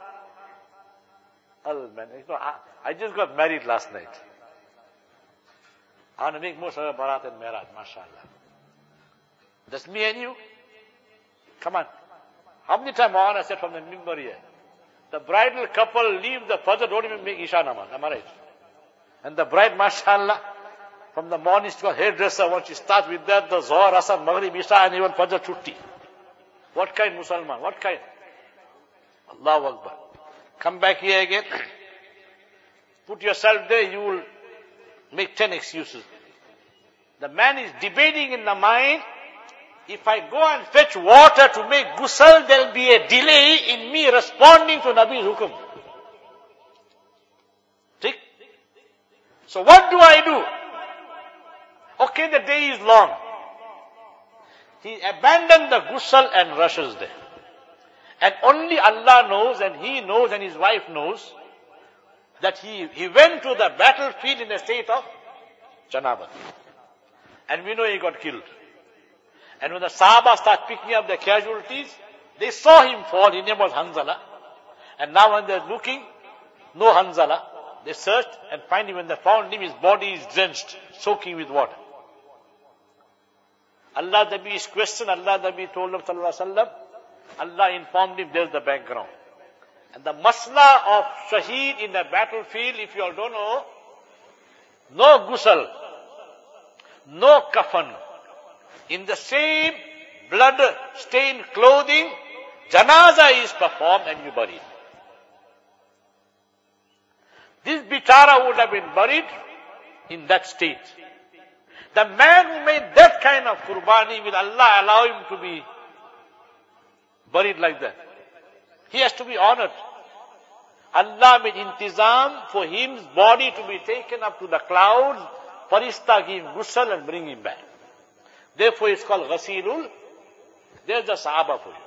Oh man, I just got married last night. I want to make most of Barat and Mi'raj, mashallah. That's me and you. Come on. How many times I said from the mimbar here? The bridal couple leave the Fajr, don't even make Isha namaz. Am I right? And the bride, mashallah, from the morning to hairdresser, once she starts with that, the Zohar, Asr, Maghrib, Isha, and even Fajr chutti. What kind Musalman? What kind? Allahu Akbar. Come back here again. Put yourself there, you will make 10 excuses. The man is debating in the mind, if I go and fetch water to make ghusl, there will be a delay in me responding to Nabi's hukum. See? So what do I do? Okay, the day is long. He abandoned the ghusl and rushes there. And only Allah knows, and he knows, and his wife knows, that he went to the battlefield in a state of Janabat. And we know he got killed. And when the Sahaba start picking up the casualties, they saw him fall. His name was Hanzala. And now when they're looking, no Hanzala. They searched and finally when they found him, his body is drenched, soaking with water. Allah Nabi is questioned. Allah Nabi told him, sallallahu alaihi wasallam, Allah informed him, there's the background. And the masla of shaheed in the battlefield, if you all don't know, no ghusl, no kafan. In the same blood-stained clothing, janaza is performed and you bury it. This bitara would have been buried in that state. The man who made that kind of qurbani, will Allah allow him to be buried like that? He has to be honored. Allah made intizam for his body to be taken up to the clouds, farishta give him ghusl and bring him back. Therefore it's called ghasilul. There's the Sahaba for you.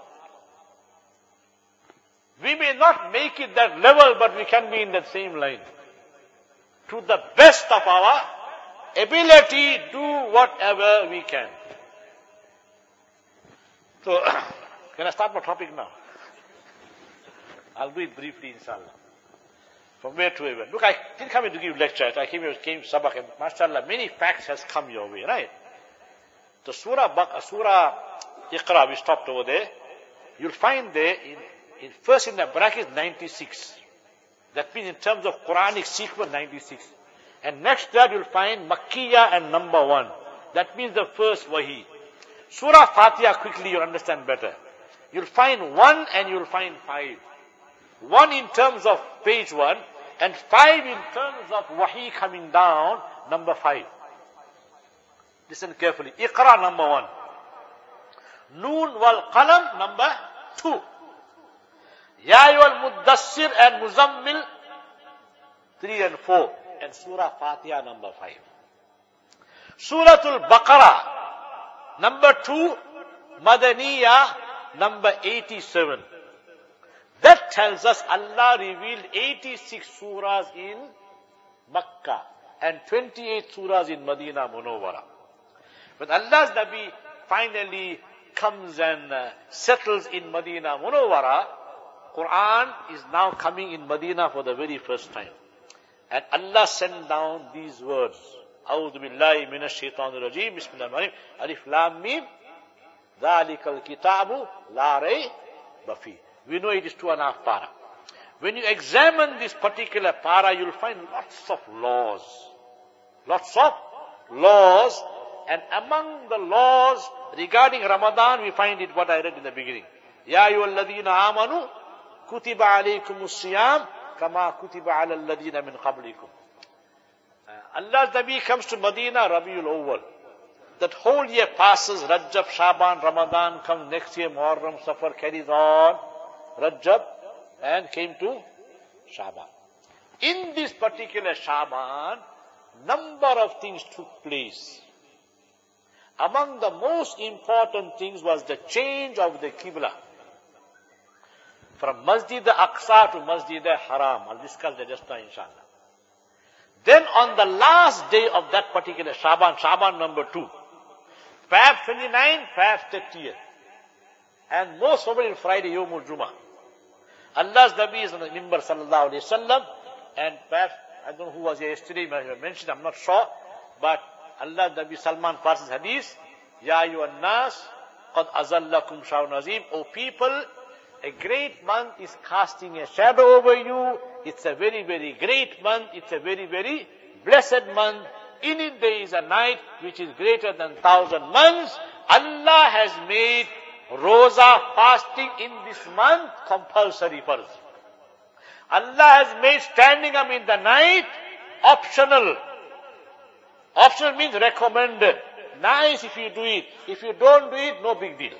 We may not make it that level, but we can be in that same line. To the best of our ability, do whatever we can. So, can I start my topic now? I'll do it briefly, inshallah. From where to where? Look, I didn't come here to give lecture. I came sabak, and mashallah, many facts has come your way, right? The Surah Iqra, we stopped over there. You'll find there, first in the bracket 96. That means in terms of Quranic sequence, 96. And next that you'll find Makkiyah and number 1. That means the first wahi. Surah Fatiha, quickly you'll understand better. You'll find 1 and you'll find 5. 1 in terms of page 1 and 5 in terms of wahi coming down, number 5. Listen carefully. Iqra, number 1. Noon wal qalam, number 2. Ya ayyuhal muddassir and muzammil, 3 and 4. And Surah Fatiha, number 5. Suratul Baqarah, number 2. Madaniyah, number 87. That tells us Allah revealed 86 surahs in Makkah and 28 surahs in Medina Munawwara. When Allah's Nabi finally comes and settles in Medina Munawwara, Quran is now coming in Medina for the very first time. And Allah sent down these words. A'udhu billahi minash shaitanir rajim. Bismillahirrahmanirrahim. Alif lam mim. Dhalikal kitabu la rayba fi. We know it is 2.5 para. When you examine this particular para, you'll find lots of laws. Lots of laws. And among the laws regarding Ramadan, we find it what I read in the beginning. Ya ayyuhalladhina amanu kutiba alaykumus siyam kama kutiba ala alladhina min qablikum. Allah's Nabi comes to Medina, Rabiul Awwal. That whole year passes, Rajab, Shaban, Ramadan comes next year, Muharram, Safar carries on, Rajab, and came to Shaban. In this particular Shaban, number of things took place. Among the most important things was the change of the Qibla. From Masjid al-Aqsa to Masjid al-Haram. I'll discuss that just now, inshallah. Then on the last day of that particular Shaban number 2, Feb 29, Feb 30th. And most probably Friday, Yawmul Jummah. Allah's Nabi is on the Mimbar sallallahu alayhi wasallam. And Feb, I don't know who was here yesterday, I mentioned, I'm not sure. But Allah Nabi Salman Farsi's hadith, Ya ayyuhan nas, qad azallakum sha'un azim. O people, a great month is casting a shadow over you. It's a very, very great month. It's a very, very blessed month. In it there is a night which is greater than 1,000 months. Allah has made Roza fasting in this month compulsory for us. Allah has made standing up in the night optional. Optional means recommended. Nice if you do it. If you don't do it, no big deal.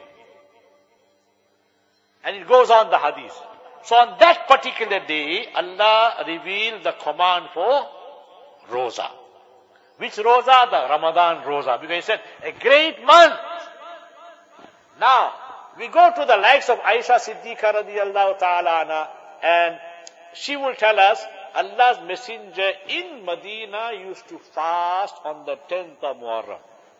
And it goes on the hadith. So on that particular day, Allah revealed the command for Roza. Which Roza? The Ramadan Roza. Because he said, a great month. Now, we go to the likes of Aisha Siddiqa radiyallahu ta'ala anha, and she will tell us, Allah's Messenger in Medina used to fast on the 10th of Muharram.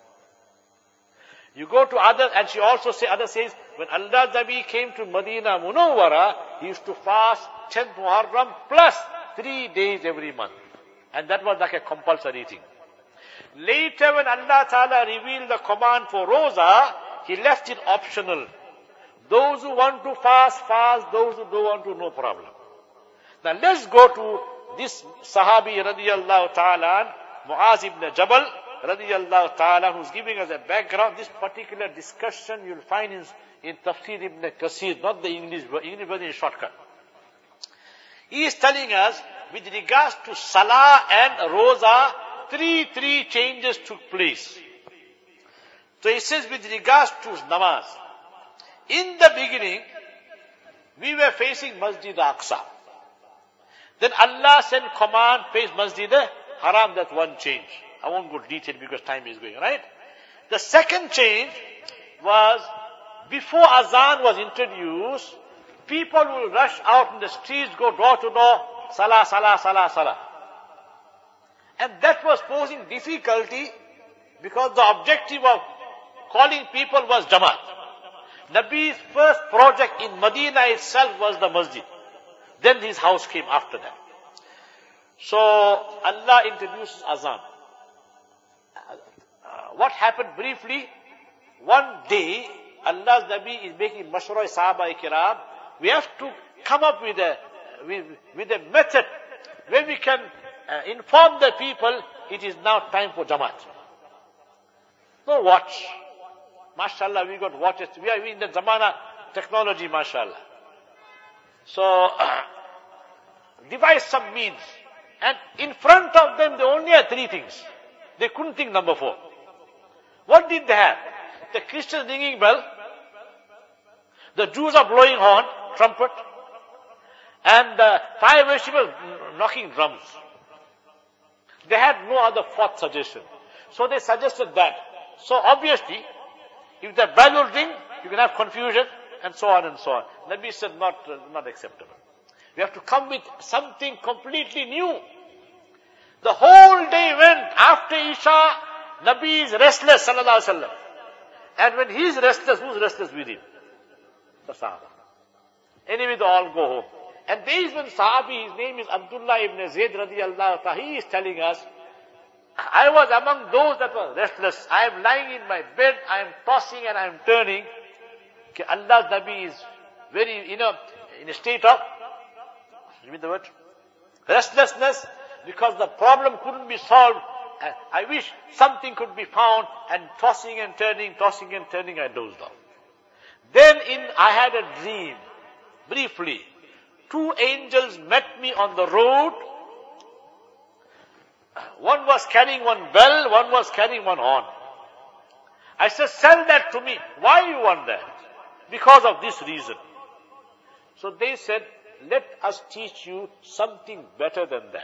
You go to others, and she also says, when Allah's Nabi came to Medina Munawwara, he used to fast 10th Muharram plus 3 days every month. And that was like a compulsory thing. Later when Allah Ta'ala revealed the command for Roza, He left it optional. Those who want to fast, fast. Those who don't want to, no problem. Now let's go to this Sahabi radiyallahu ta'ala, Muaz ibn Jabal radiyallahu ta'ala, who's giving us a background. This particular discussion you'll find in Tafsir ibn Kasir, not the English version shortcut. He is telling us, with regards to Salah and Roza, three changes took place. So he says, with regards to namaz, in the beginning, we were facing Masjid Aqsa. Then Allah sent command, face Masjid Haram, that one change. I won't go detail because time is going, right? The second change was, before Azan was introduced, people will rush out in the streets, go door to door, Salah, Salah, Salah, Salah. And that was posing difficulty because the objective of calling people was Jamaat. Nabi's first project in Medina itself was the masjid. Then his house came after that. So Allah introduces Azan. What happened briefly? One day, Allah's Nabi is making mashra Sahaba Kiram. We have to come up with a method where we can inform the people it is now time for Jamaat. No watch. MashaAllah, we got watches. We are in the Zamana technology, MashaAllah. So, devise some means. And in front of them, they only had three things. They couldn't think number 4. What did they have? The Christians ringing bell. The Jews are blowing horn, trumpet. And the fire worshippers knocking drums. They had no other fourth suggestion. So they suggested that. So obviously, if the bell will ring, you can have confusion, and so on and so on. Nabi said, not acceptable. We have to come with something completely new. The whole day went after Isha, Nabi is restless, sallallahu alaihi wasallam. And when he is restless, who's restless with him? The Sahaba. Anyway, they all go home. And there is one Sahabi, his name is Abdullah ibn Zayd radiyallahu ta'ala, he is telling us, I was among those that were restless. I am lying in my bed, I am tossing and I am turning. Allah's Nabi is very, in a state of, give me the word, restlessness, because the problem couldn't be solved. I wish something could be found, and tossing and turning, I dozed off. Then I had a dream, briefly. 2 angels met me on the road. One was carrying one bell, one was carrying one horn. I said, sell that to me. Why you want that? Because of this reason. So they said, let us teach you something better than that.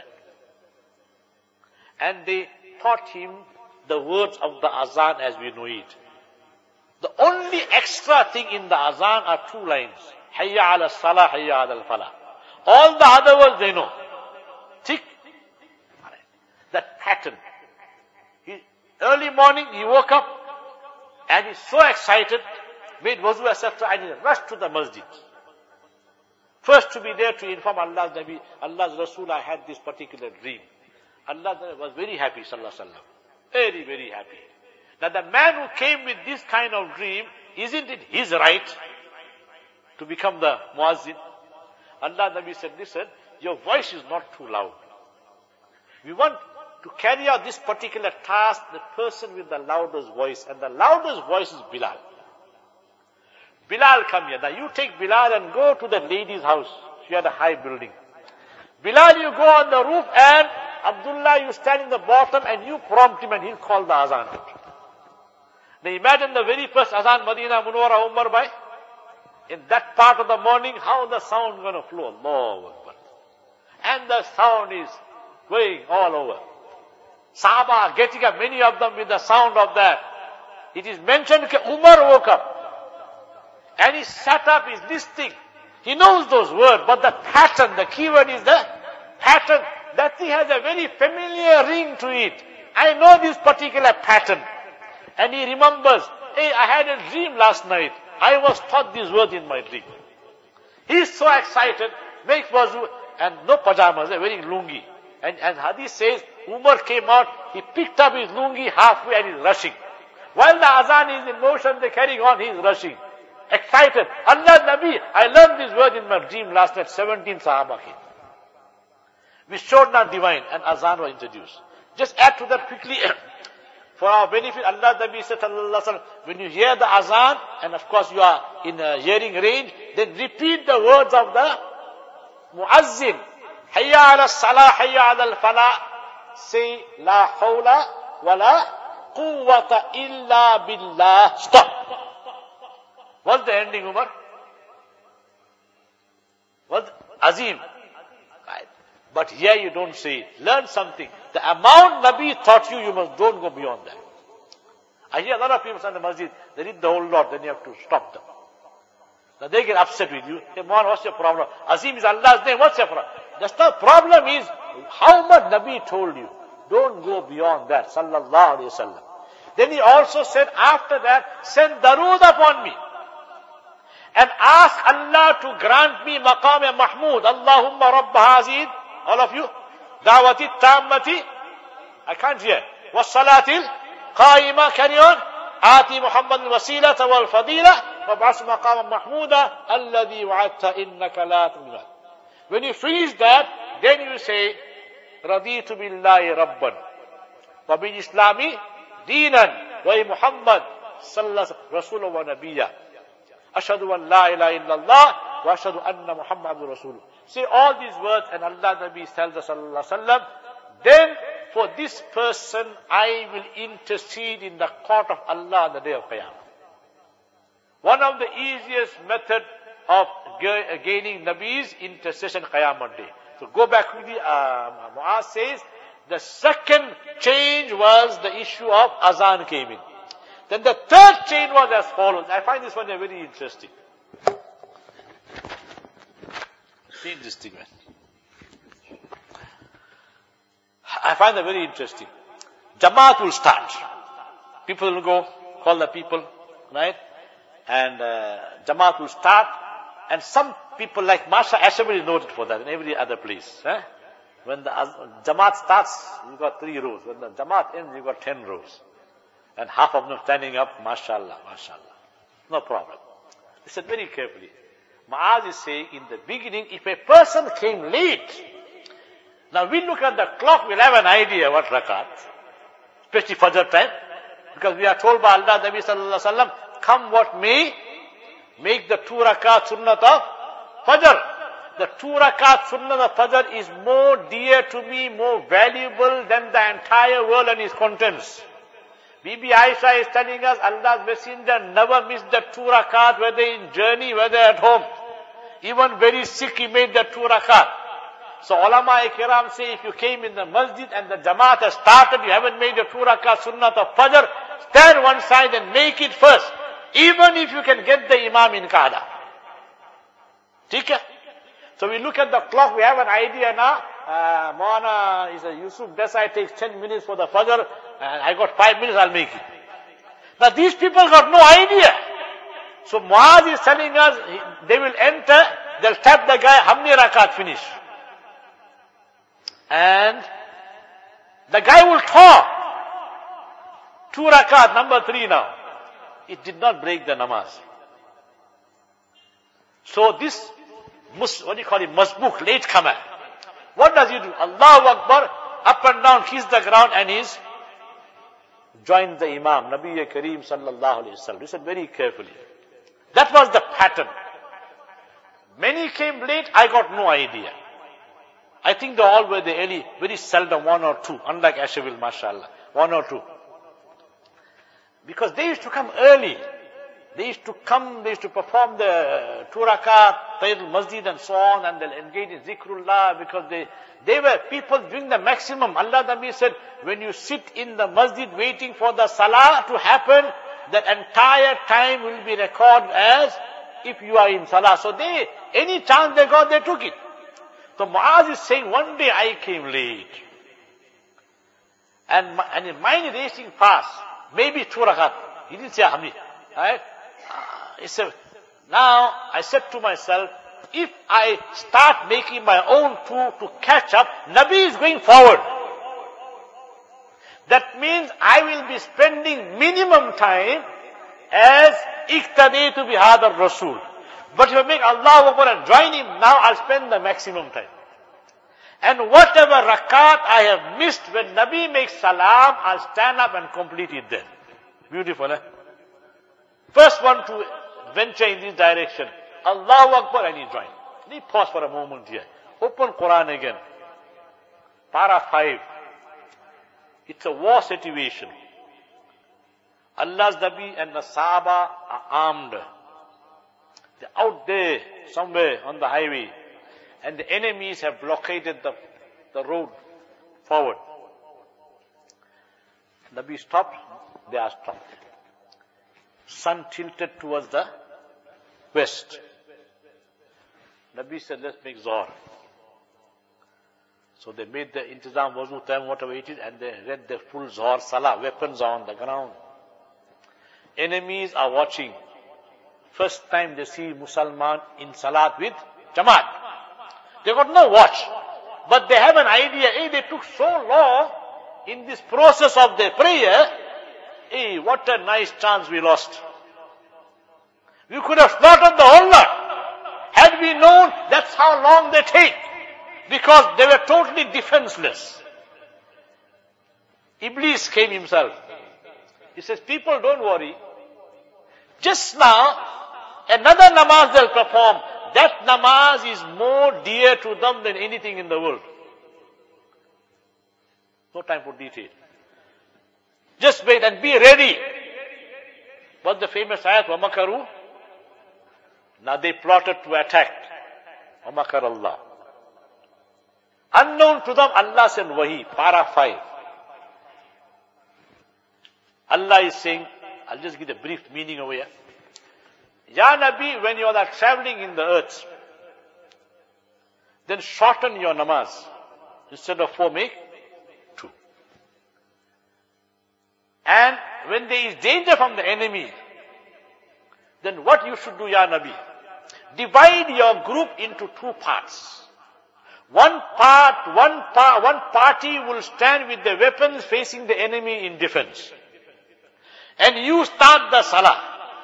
And they taught him the words of the Azan as we know it. The only extra thing in the Azan are 2 lines. Hayya ala salah, hayya ala falah. All the other words they know. Tick. That pattern. Early morning he woke up and he's so excited, made wuzu etc. and he rushed to the masjid. First to be there to inform Allah's Nabi, Allah's Rasul, I had this particular dream. Allah was very happy, sallallahu alaihi wasallam. Very, very happy. Now the man who came with this kind of dream, isn't it his right to become the muazzin? Allah Nabi said, listen, your voice is not too loud. We want to carry out this particular task, the person with the loudest voice, and the loudest voice is Bilal. Bilal, come here. Now you take Bilal and go to the lady's house. She had a high building. Bilal, you go on the roof, and Abdullah, you stand in the bottom and you prompt him and he'll call the azan. Now imagine the very first azan, Madinah Munawwara Umar Bhai. In that part of the morning, how the sound going to flow. Allahu Akbar. And the sound is going all over. Sahaba are getting up, many of them with the sound of that. It is mentioned that Umar woke up. And he sat up, he's listening. He knows those words, but the pattern, the key word is the pattern. That thing has a very familiar ring to it. I know this particular pattern. And he remembers, hey, I had a dream last night. I was taught these words in my dream. He's so excited, makes wuzu, and no pajamas, they're wearing lungi. And hadith says, Umar came out, he picked up his lungi halfway and he's rushing. While the azan is in motion, they're carrying on, he's rushing. Excited. Allah Nabi, I learned this word in my dream last night, 17 Sahaba came. We showed not divine, and azan was introduced. Just add to that quickly, for our benefit, Allah Nabi said, when you hear the azan, and of course you are in a hearing range, then repeat the words of the muazzin. Hayya ala salah, hayya ala al-falah. Say, la hawla wa la quwwata illa billah. Stop. What's the ending, Umar? What's Azim? Right. But here you don't say it. Learn something. The amount Nabi taught you, don't go beyond that. I hear a lot of people in the masjid, they read the whole lot, then you have to stop them. Now they get upset with you. Hey, Mohan, what's your problem? Azim is Allah's name, what's your problem? That's the problem is, how much Nabi told you. Don't go beyond that, sallallahu alayhi wasallam. Then he also said, after that, send darood upon me. And ask Allah to grant me maqam mahmud. Allahumma rabba hazid. All of you. Dawati tammati. I can't hear. Wassalatil qaima. Carry on. Ati Muhammad al-wasilata wal-fadila. Wab'as maqam mahmuda. Alladhi wa'adta innaka la tumila. When you finish that, then you say, Raditu billahi rabban. Wa bil islami dinan. Wa Muhammad sallallahu rasulullah wa nabiyya. Ashhadu an la ilaha illallah wa ashhadu anna Muhammadur Rasulullah. Say all these words and Allah Nabi tells us sallallahu alaihi wasallam, then for this person I will intercede in the court of Allah on the day of Qiyamah. One of the easiest method of gaining Nabi's intercession Qiyamah day. So go back to the Muaz says, the second change was the issue of azan came in. Then the third chain was as follows. I find this one very interesting. See this thing, man. I find that very interesting. Jamaat will start. People will go, call the people, right? And Jamaat will start. And some people like Masha Ashabri is noted for that in every other place. When the Jamaat starts, you've got 3 rows. When the Jamaat ends, you've got 10 rows. And half of them standing up, mashallah, mashallah. No problem. Listen very carefully. Muaz is saying in the beginning, if a person came late, now we look at the clock, we'll have an idea what rakat, especially Fajr time, because we are told by Allah, Nabi sallallahu alaihi wasallam, come what may, make the 2 rakat sunnat of Fajr. The 2 rakat sunnat of Fajr is more dear to me, more valuable than the entire world and its contents. Bibi Aisha is telling us, Allah's Messenger never missed the 2 rakat, whether in journey, whether at home. Even very sick, he made the 2 rakat. So ulama kiram say, if you came in the masjid and the Jamaat has started, you haven't made the 2 rakat sunnat of Fajr, stand one side and make it first. Even if you can get the Imam in Qada. Okay? So we look at the clock, we have an idea now. Maulana is a Yusuf Desai takes 10 minutes for the Fajr, and I got 5 minutes, I'll make it. Now these people got no idea. So Muaz is telling us, they will enter, they'll tap the guy, how many rakat finish? And the guy will talk. 2 rakat, number 3 now. It did not break the namaz. So this, what do you call it, masbuk, latecomer. What does he do? Allahu Akbar, up and down, kiss the ground and he's joined the Imam, Nabi Kareem sallallahu alayhi wa sallam. Listen very carefully. That was the pattern. Many came late, I got no idea. I think they all were the early, very seldom 1 or 2, unlike Ashaville, mashallah, 1 or 2. Because they used to come early. They used to come, they used to perform the 2 rakat, Tayyid masjid and so on, and they'll engage in zikrullah because they were people doing the maximum. Allah Nabi said, when you sit in the masjid waiting for the salah to happen, that entire time will be recorded as if you are in salah. So any chance they got, they took it. So Muaz is saying, one day I came late. And in mind racing fast, maybe 2 rakat. He didn't say how many. Right? He said, now I said to myself, if I start making my own to catch up, Nabi is going forward. That means I will be spending minimum time as iqtadi to bihadar Rasul. But if I make Allahu Akbar and join him, now I'll spend the maximum time. And whatever rakat I have missed, when Nabi makes salam, I'll stand up and complete it then. Beautiful, eh? First one to venture in this direction. Allahu Akbar, and he joined. Let me pause for a moment here. Open Quran again. Para 5. It's a war situation. Allah's Nabi and the Sahaba are armed. They're out there, somewhere on the highway. And the enemies have blockaded the road forward. Nabi stopped, they are stopped. Sun tilted towards the west. Nabi said, let's make Zohar. So they made the intizam, wuzu time, whatever it is, and they read the full Zohar Salah. Weapons are on the ground. Enemies are watching. First time they see Musalman in Salat with Jamaat. They got no watch. But they have an idea, they took so long in this process of their prayer, what a nice chance we lost. We could have slaughtered the whole lot. Had we known that's how long they take. Because they were totally defenseless. Iblis came himself. He says, people don't worry. Just now, another namaz they'll perform. That namaz is more dear to them than anything in the world. No time for detail. Just wait and be ready. What's the famous ayat? وَمَكَرُوا? Now they plotted to attack. وَمَكَرَ اللَّهُ. Unknown to them, Allah sent wahi, para 5. Allah is saying, I'll just give a brief meaning over here. Ya Nabi, when you are traveling in the earth, then shorten your namaz. Instead of 4, make 2. And when there is danger from the enemy, then what you should do, Ya Nabi? Divide your group into 2 parts. One party will stand with the weapons facing the enemy in defense. And you start the salah.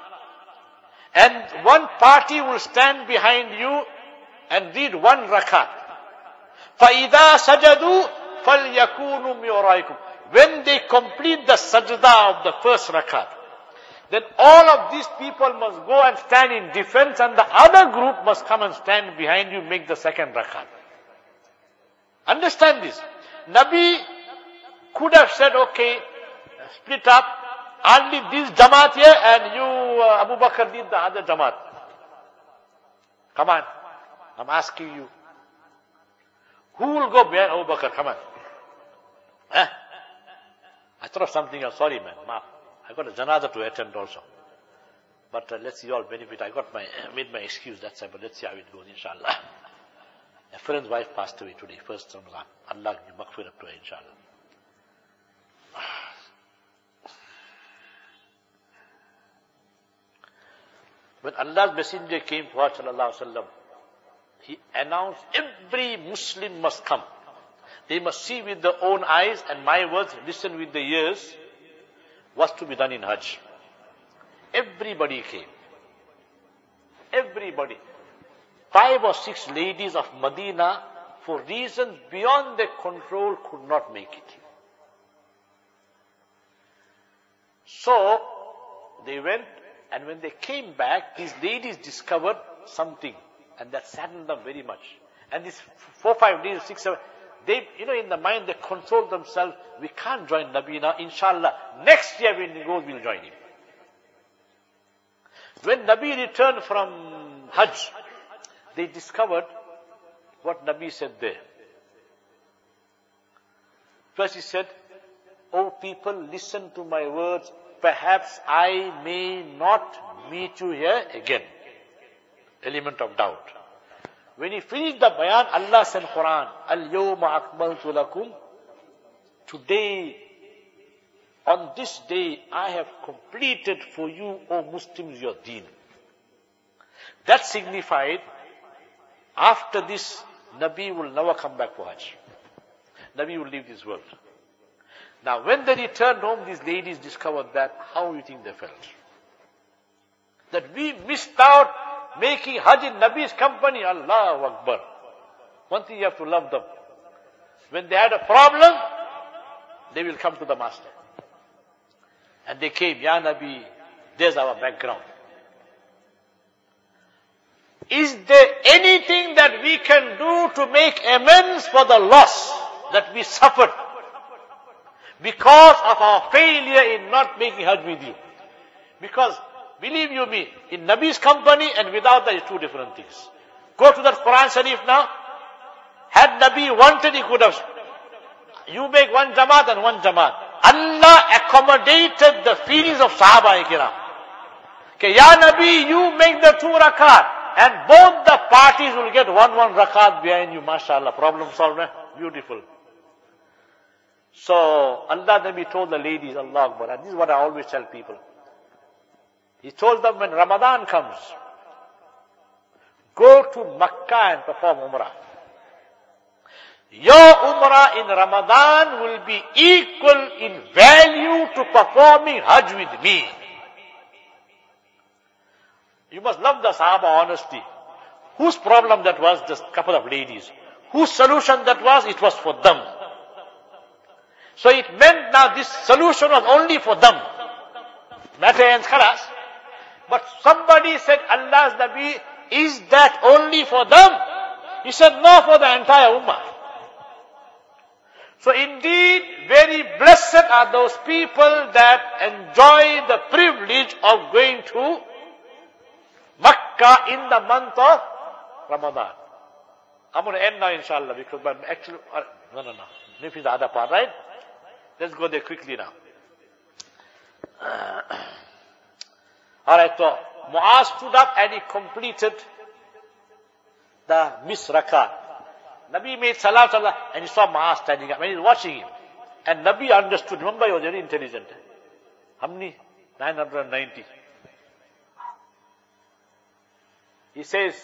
And one party will stand behind you and read 1 rakat. فَإِذَا سَجَدُوا فَلْيَكُونُوا مِيُرَائِكُمْ. When they complete the sajda of the first rakat, then all of these people must go and stand in defense, and the other group must come and stand behind you, make the second rakat. Understand this. Nabi could have said, okay, split up. I'll lead this Jamaat here and you, Abu Bakr, lead the other Jamaat. Come on. I'm asking you. Who will go behind Abu Bakr? Come on. I thought of something else. Sorry, man. I got a janazah to attend also. But let's see, all benefit. I made my excuse, that's it. But let's see how it goes, inshallah. A friend's wife passed away today, first Ramadan. Allah give maghfirah to her, inshallah. When Allah's Messenger came to us, sallallahu alaihi wasallam, he announced every Muslim must come. They must see with their own eyes, and my words, listen with the ears, what's to be done in Hajj. Everybody came. Everybody. 5 or 6 ladies of Medina, for reasons beyond their control, could not make it. So, they went, and when they came back, these ladies discovered something, and that saddened them very much. And these 4, 5 days, 6, 7, they, in the mind, they controlled themselves. We can't join Nabi now, inshallah. Next year when he goes, we'll join him. When Nabi returned from Hajj, they discovered what Nabi said there. First he said, "O people, listen to my words. Perhaps I may not meet you here again." element of doubt. When he finished the bayan, Allah sent Quran, Al-yawma akmaltu lakum. Today, on this day, I have completed for you, O Muslims, your deen. That signified, after this, Nabi will never come back for Hajj. Nabi will leave this world. Now, when they returned home, these ladies discovered that, how do you think they felt? That we missed out making Hajj in Nabi's company. Allahu Akbar. One thing you have to love them. When they had a problem, they will come to the Master. And they came, Ya Nabi, there's our background. Is there anything that we can do to make amends for the loss that we suffered because of our failure in not making Hajj with you? Because, believe you me, in Nabi's company and without that is two different things. Go to that Quran Sharif now. Had Nabi wanted, he could have. You make one Jamaat and one Jamaat. Allah accommodated the feelings of Sahaba Kiram. Okay, Ya Nabi, you make the 2 rakat. And both the parties will get one rakat behind you. MashaAllah, problem solved. Beautiful. So, Allah Nabi told the ladies, Allah Akbar, and this is what I always tell people. He told them when Ramadan comes, go to Makkah and perform Umrah. Your Umrah in Ramadan will be equal in value to performing Hajj with me. You must love the Sahaba honesty. Whose problem that was? Just a couple of ladies. Whose solution that was? It was for them. So it meant now this solution was only for them. Matter ends, khalas. But somebody said, Allah's Nabi, is that only for them? He said, no, for the entire Ummah. So indeed, very blessed are those people that enjoy the privilege of going to Makkah in the month of Ramadan. I'm going to end now, inshallah, because actually, no. This is the other part, right? Let's go there quickly now. Alright, so Muaz stood up and he completed the miss rakat. Nabi made salam and he saw Muaz standing up and he was watching him. And Nabi understood. Remember, he was very intelligent. How many? 990. He says,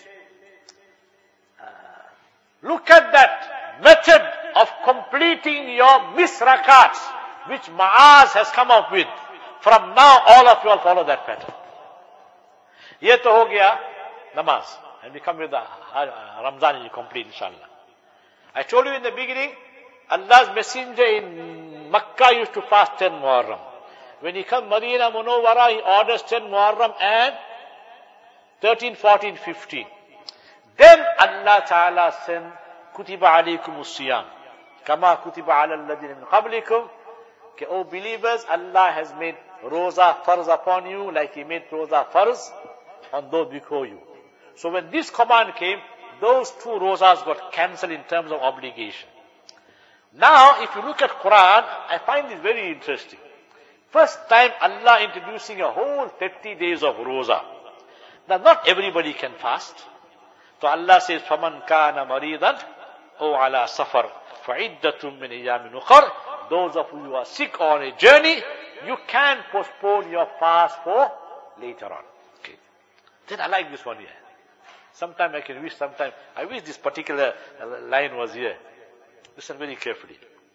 look at that method of completing your miss rakats, which Muaz has come up with. From now, all of you will follow that pattern. Ye to ho gaya namaz. And we come with the Ramzan is complete, inshallah. I told you in the beginning, Allah's messenger in Makkah used to fast 10 Muharram. When he comes Madinah Munawwara, he orders 10 Muharram and 13, 14, 15. Then Allah Ta'ala sent Kutiba alaykum as-siyam. Kama kutiba ala alladhina min qablikum. Okay, O believers, Allah has made Roza farz upon you like He made Roza farz on those before you. So when this command came, those 2 Rozas got cancelled in terms of obligation. Now, if you look at Quran, I find this very interesting. First time Allah introducing a whole 30 days of Roza. Now, not everybody can fast. So Allah says, فَمَنْ كَانَ مَرِيضًا أَوْ عَلَى سَفَرٍ فَعِدَّةٌ مِّنْ أَيَّامٍ أُخَرٍ. Those of you who are sick or on a journey, you can postpone your fast for later on. Okay. Then I like this one here. Sometime I can wish, sometime I wish this particular line was here. Listen very carefully.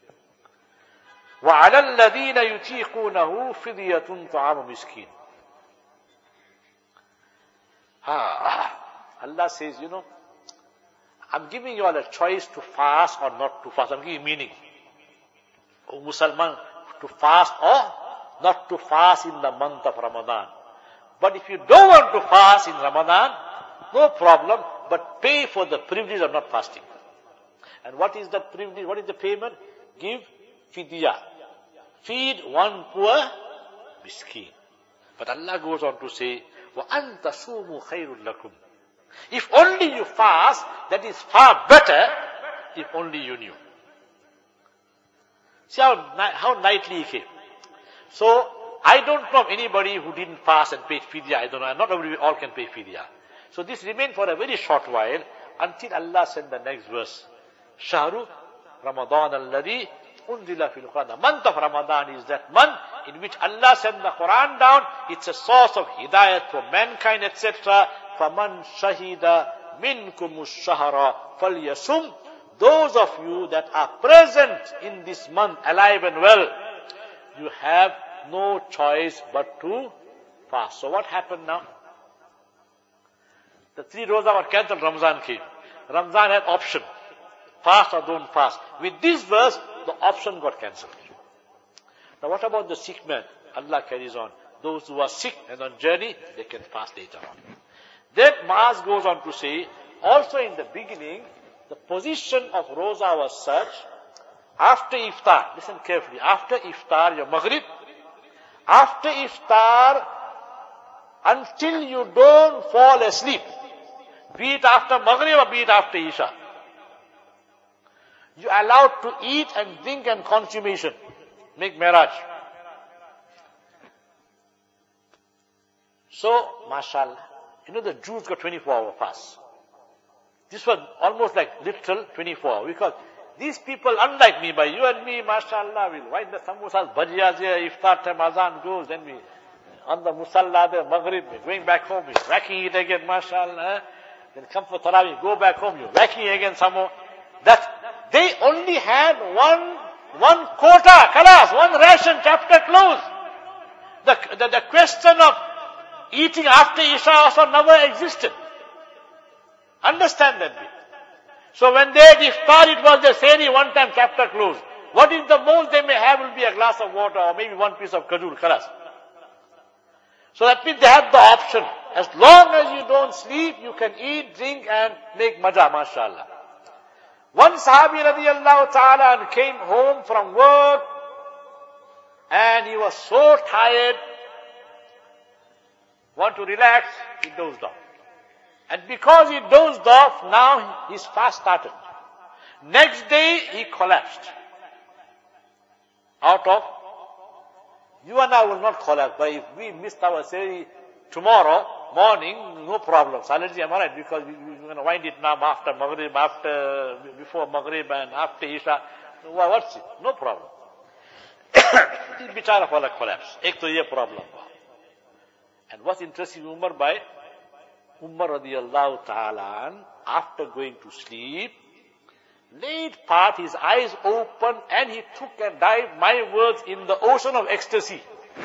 وَعَلَى الَّذِينَ يُتِيقُونَهُ فِدْيَةٌ طَعَامُ مِسْكِينٍ. Allah says, I'm giving you all a choice to fast or not to fast. I'm giving meaning. O Musliman, to fast or not to fast in the month of Ramadan. But if you don't want to fast in Ramadan, no problem, but pay for the privilege of not fasting. And what is the privilege? What is the payment? Give fidya. Feed one poor miskin. But Allah goes on to say, وَأَن تَصُومُوا خَيْرٌ لَكُمْ. If only you fast, that is far better if only you knew. See how nicely he came. So, I don't know of anybody who didn't fast and paid fidya. I don't know. Not everybody all can pay fidya. So this remained for a very short while until Allah sent the next verse. Shahru Ramadan alladhi unzila fil Quran. The month of Ramadan is that month in which Allah sent the Quran down. It's a source of hidayat for mankind, etc. Faman shahida minkumus shahra falyasum. Those of you that are present in this month, alive and well, you have no choice but to fast. So what happened now? The 3 Roza were cancelled, Ramzan came. Ramzan had option. Fast or don't fast. With this verse, the option got cancelled. Now what about the sick man? Allah carries on. Those who are sick and on journey, they can fast later on. Then Maaz goes on to say, also in the beginning, the position of Roza was such, after iftar, listen carefully, after iftar, your Maghrib, after iftar, until you don't fall asleep, be it after Maghrib or be it after Isha, you are allowed to eat and drink and consummation, make maraj. So, mashallah, the Jews got 24-hour fast. This was almost like literal 24-hour. Because these people, unlike me, by you and me, mashallah, will wind the samosas, bhajiyas here, iftar time, azan goes, then we, on the musalla, the maghrib, going back home, we're whacking it again, mashallah. Then come for tarawih, go back home, you're whacking again some more. That, they only had one quota, kalas, one ration, chapter closed. The question of eating after Isha also never existed. Understand that bit. So when they had iftar, it was the sehri, one time chapter closed. What is the most they may have will be a glass of water or maybe one piece of kajur, khalas. So that means they have the option. As long as you don't sleep, you can eat, drink and make maja, mashallah. One sahabi radiyallahu ta'ala came home from work and he was so tired, want to relax, he dozed off. And because he dozed off, now his fast started. Next day, he collapsed. Out of, you and I will not collapse, but if we missed our sehri tomorrow morning, no problem. Salary, am I right? Because we're going to wind it now after Maghrib, before Maghrib and after Isha. What's it? No problem. This bichara wala collapse. Ek to ye problem. And what's interesting, Umar radiyallahu ta'ala, after going to sleep, late part, his eyes opened and he took and dived, my words, in the ocean of ecstasy.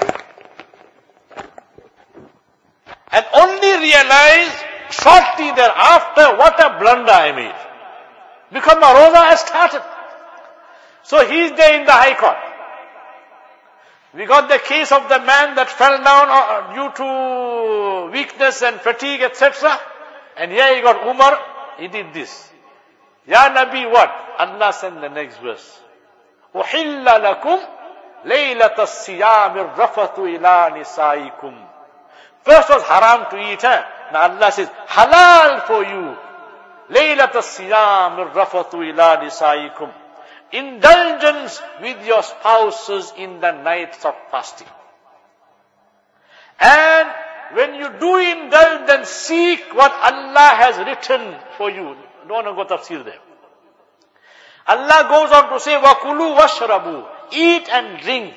And only realized shortly thereafter what a blunder I made. Because my roza has started. So he's there in the High Court. We got the case of the man that fell down due to weakness and fatigue, etc. And here he got Umar, he did this. Ya Nabi, what? Allah sent the next verse. أُحِلَّ لَكُمْ لَيْلَةَ الصِّيَامِ الرَّفَثُ إِلَىٰ نِسَائِكُمْ. First was haram to eat. Now Allah says, halal for you. لَيْلَةَ الصِّيَامِ الرَّفَثُ إِلَىٰ نِسَائِكُمْ. Indulgence with your spouses in the nights of fasting. And when you do indulge, then seek what Allah has written for you. Don't go tafsir there. Allah goes on to say, وَكُلُوا وَاشْرَبُوا. Eat and drink.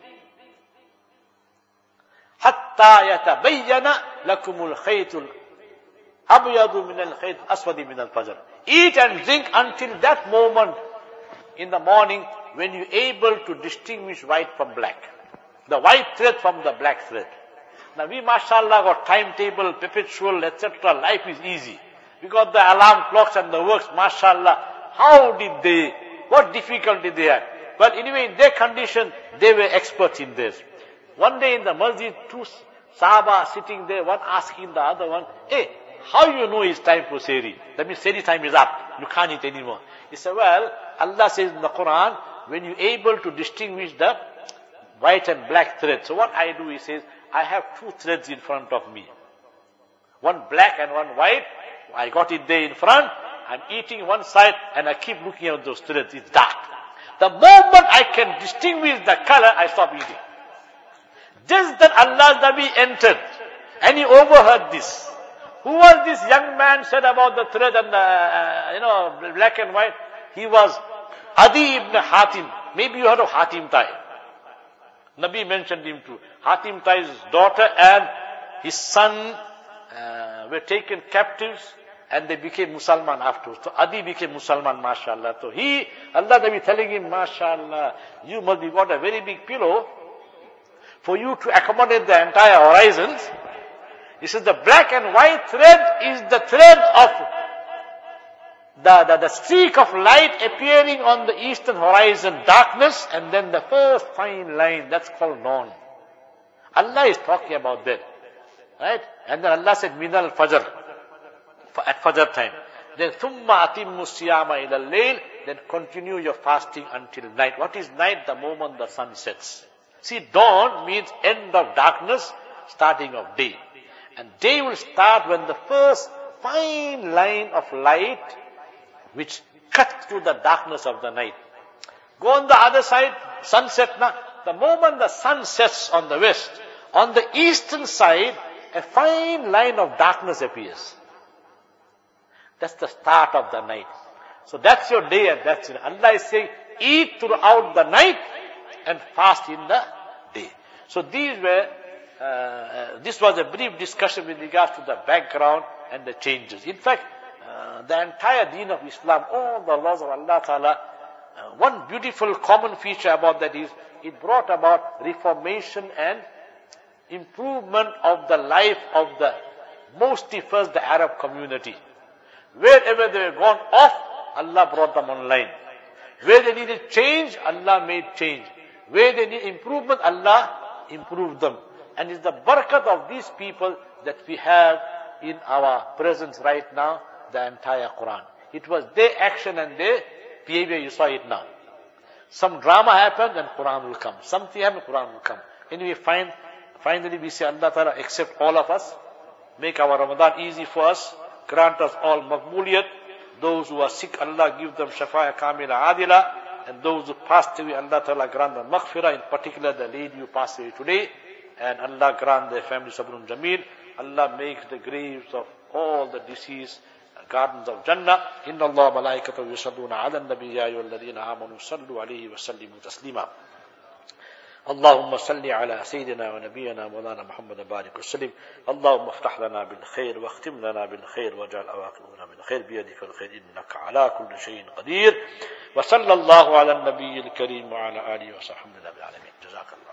حَتَّى يَتَبَيَّنَ لَكُمُ الْخَيْطُ الْأَبْيَضُ مِنَ الْخَيْطِ الْأَسْوَدِ مِنَ الْفَجْرِ. Eat and drink until that moment in the morning when you're able to distinguish white from black. The white thread from the black thread. Now we, mashallah, got timetable, perpetual, etc. Life is easy. We got the alarm clocks and the works, mashallah. What difficulty they had? Well, anyway, in their condition, they were experts in this. One day in the masjid, 2 Sahaba sitting there, one asking the other one, hey, how you know it's time for sehri? That means sehri time is up. You can't eat anymore. He said, well, Allah says in the Quran, when you're able to distinguish the white and black thread. So what I do, he says, I have 2 threads in front of me. One black and one white. I got it there in front. I'm eating one side and I keep looking at those threads. It's dark. The moment I can distinguish the color, I stop eating. Just that Allah's Nabi entered and he overheard this. Who was this young man said about the thread and the, black and white? He was Adi ibn Hatim. Maybe you heard of Hatim Tai. Nabi mentioned him too. Hatim Tai's daughter and his son were taken captives and they became Musalman afterwards. So Adi became Musalman, mashallah. So Allah Nabi telling him, mashallah, you must be got a very big pillow for you to accommodate the entire horizons. He says the black and white thread is the thread of the streak of light appearing on the eastern horizon, darkness, and then the first fine line, that's called dawn. Allah is talking about that. Right? And then Allah said, Minal Fajr, at Fajr time. Then, Thumma atimmu siyama ila layl, then continue your fasting until night. What is night? The moment the sun sets. See, dawn means end of darkness, starting of day. And day will start when the first fine line of light, which cuts through the darkness of the night. Go on the other side, sunset now. The moment the sun sets on the west, on the eastern side, a fine line of darkness appears. That's the start of the night. So that's your day and that's it. Allah is saying, eat throughout the night and fast in the day. So this was a brief discussion with regards to the background and the changes. In fact, the entire deen of Islam, all the laws of Allah Ta'ala, one beautiful common feature about that is, it brought about reformation and improvement of the life of the, mostly first the Arab community. Wherever they were gone off, Allah brought them online. Where they needed change, Allah made change. Where they need improvement, Allah improved them. And it's the barakat of these people that we have in our presence right now, the entire Quran. It was their action and their behavior, you saw it now. Some drama happened and Quran will come. Something happened, Quran will come. Anyway, finally we say, Allah Ta'ala accept all of us, make our Ramadan easy for us, grant us all maqbooliyat. Those who are sick, Allah give them shafa'ah kamila adila, and those who passed away, Allah Ta'ala grant them maghfirah, in particular the lady who passed away today, and Allah grant their family sabrun jameel. Allah make the graves of all the deceased gardens of Jannah. Inna Allah malaikatahu yusalluna ala an-nabi ya ayyuhalladhina amanu sallu alayhi wa sallimu taslima. اللهم صل على سيدنا ونبينا مولانا محمد بارك وسلم. اللهم افتح لنا بالخير واختم لنا بالخير واجعل أواخرنا بالخير بيدك الخير إنك على كل شيء قدير. وصلى الله على النبي الكريم وعلى آله وصحبه العالمين. جزاك الله.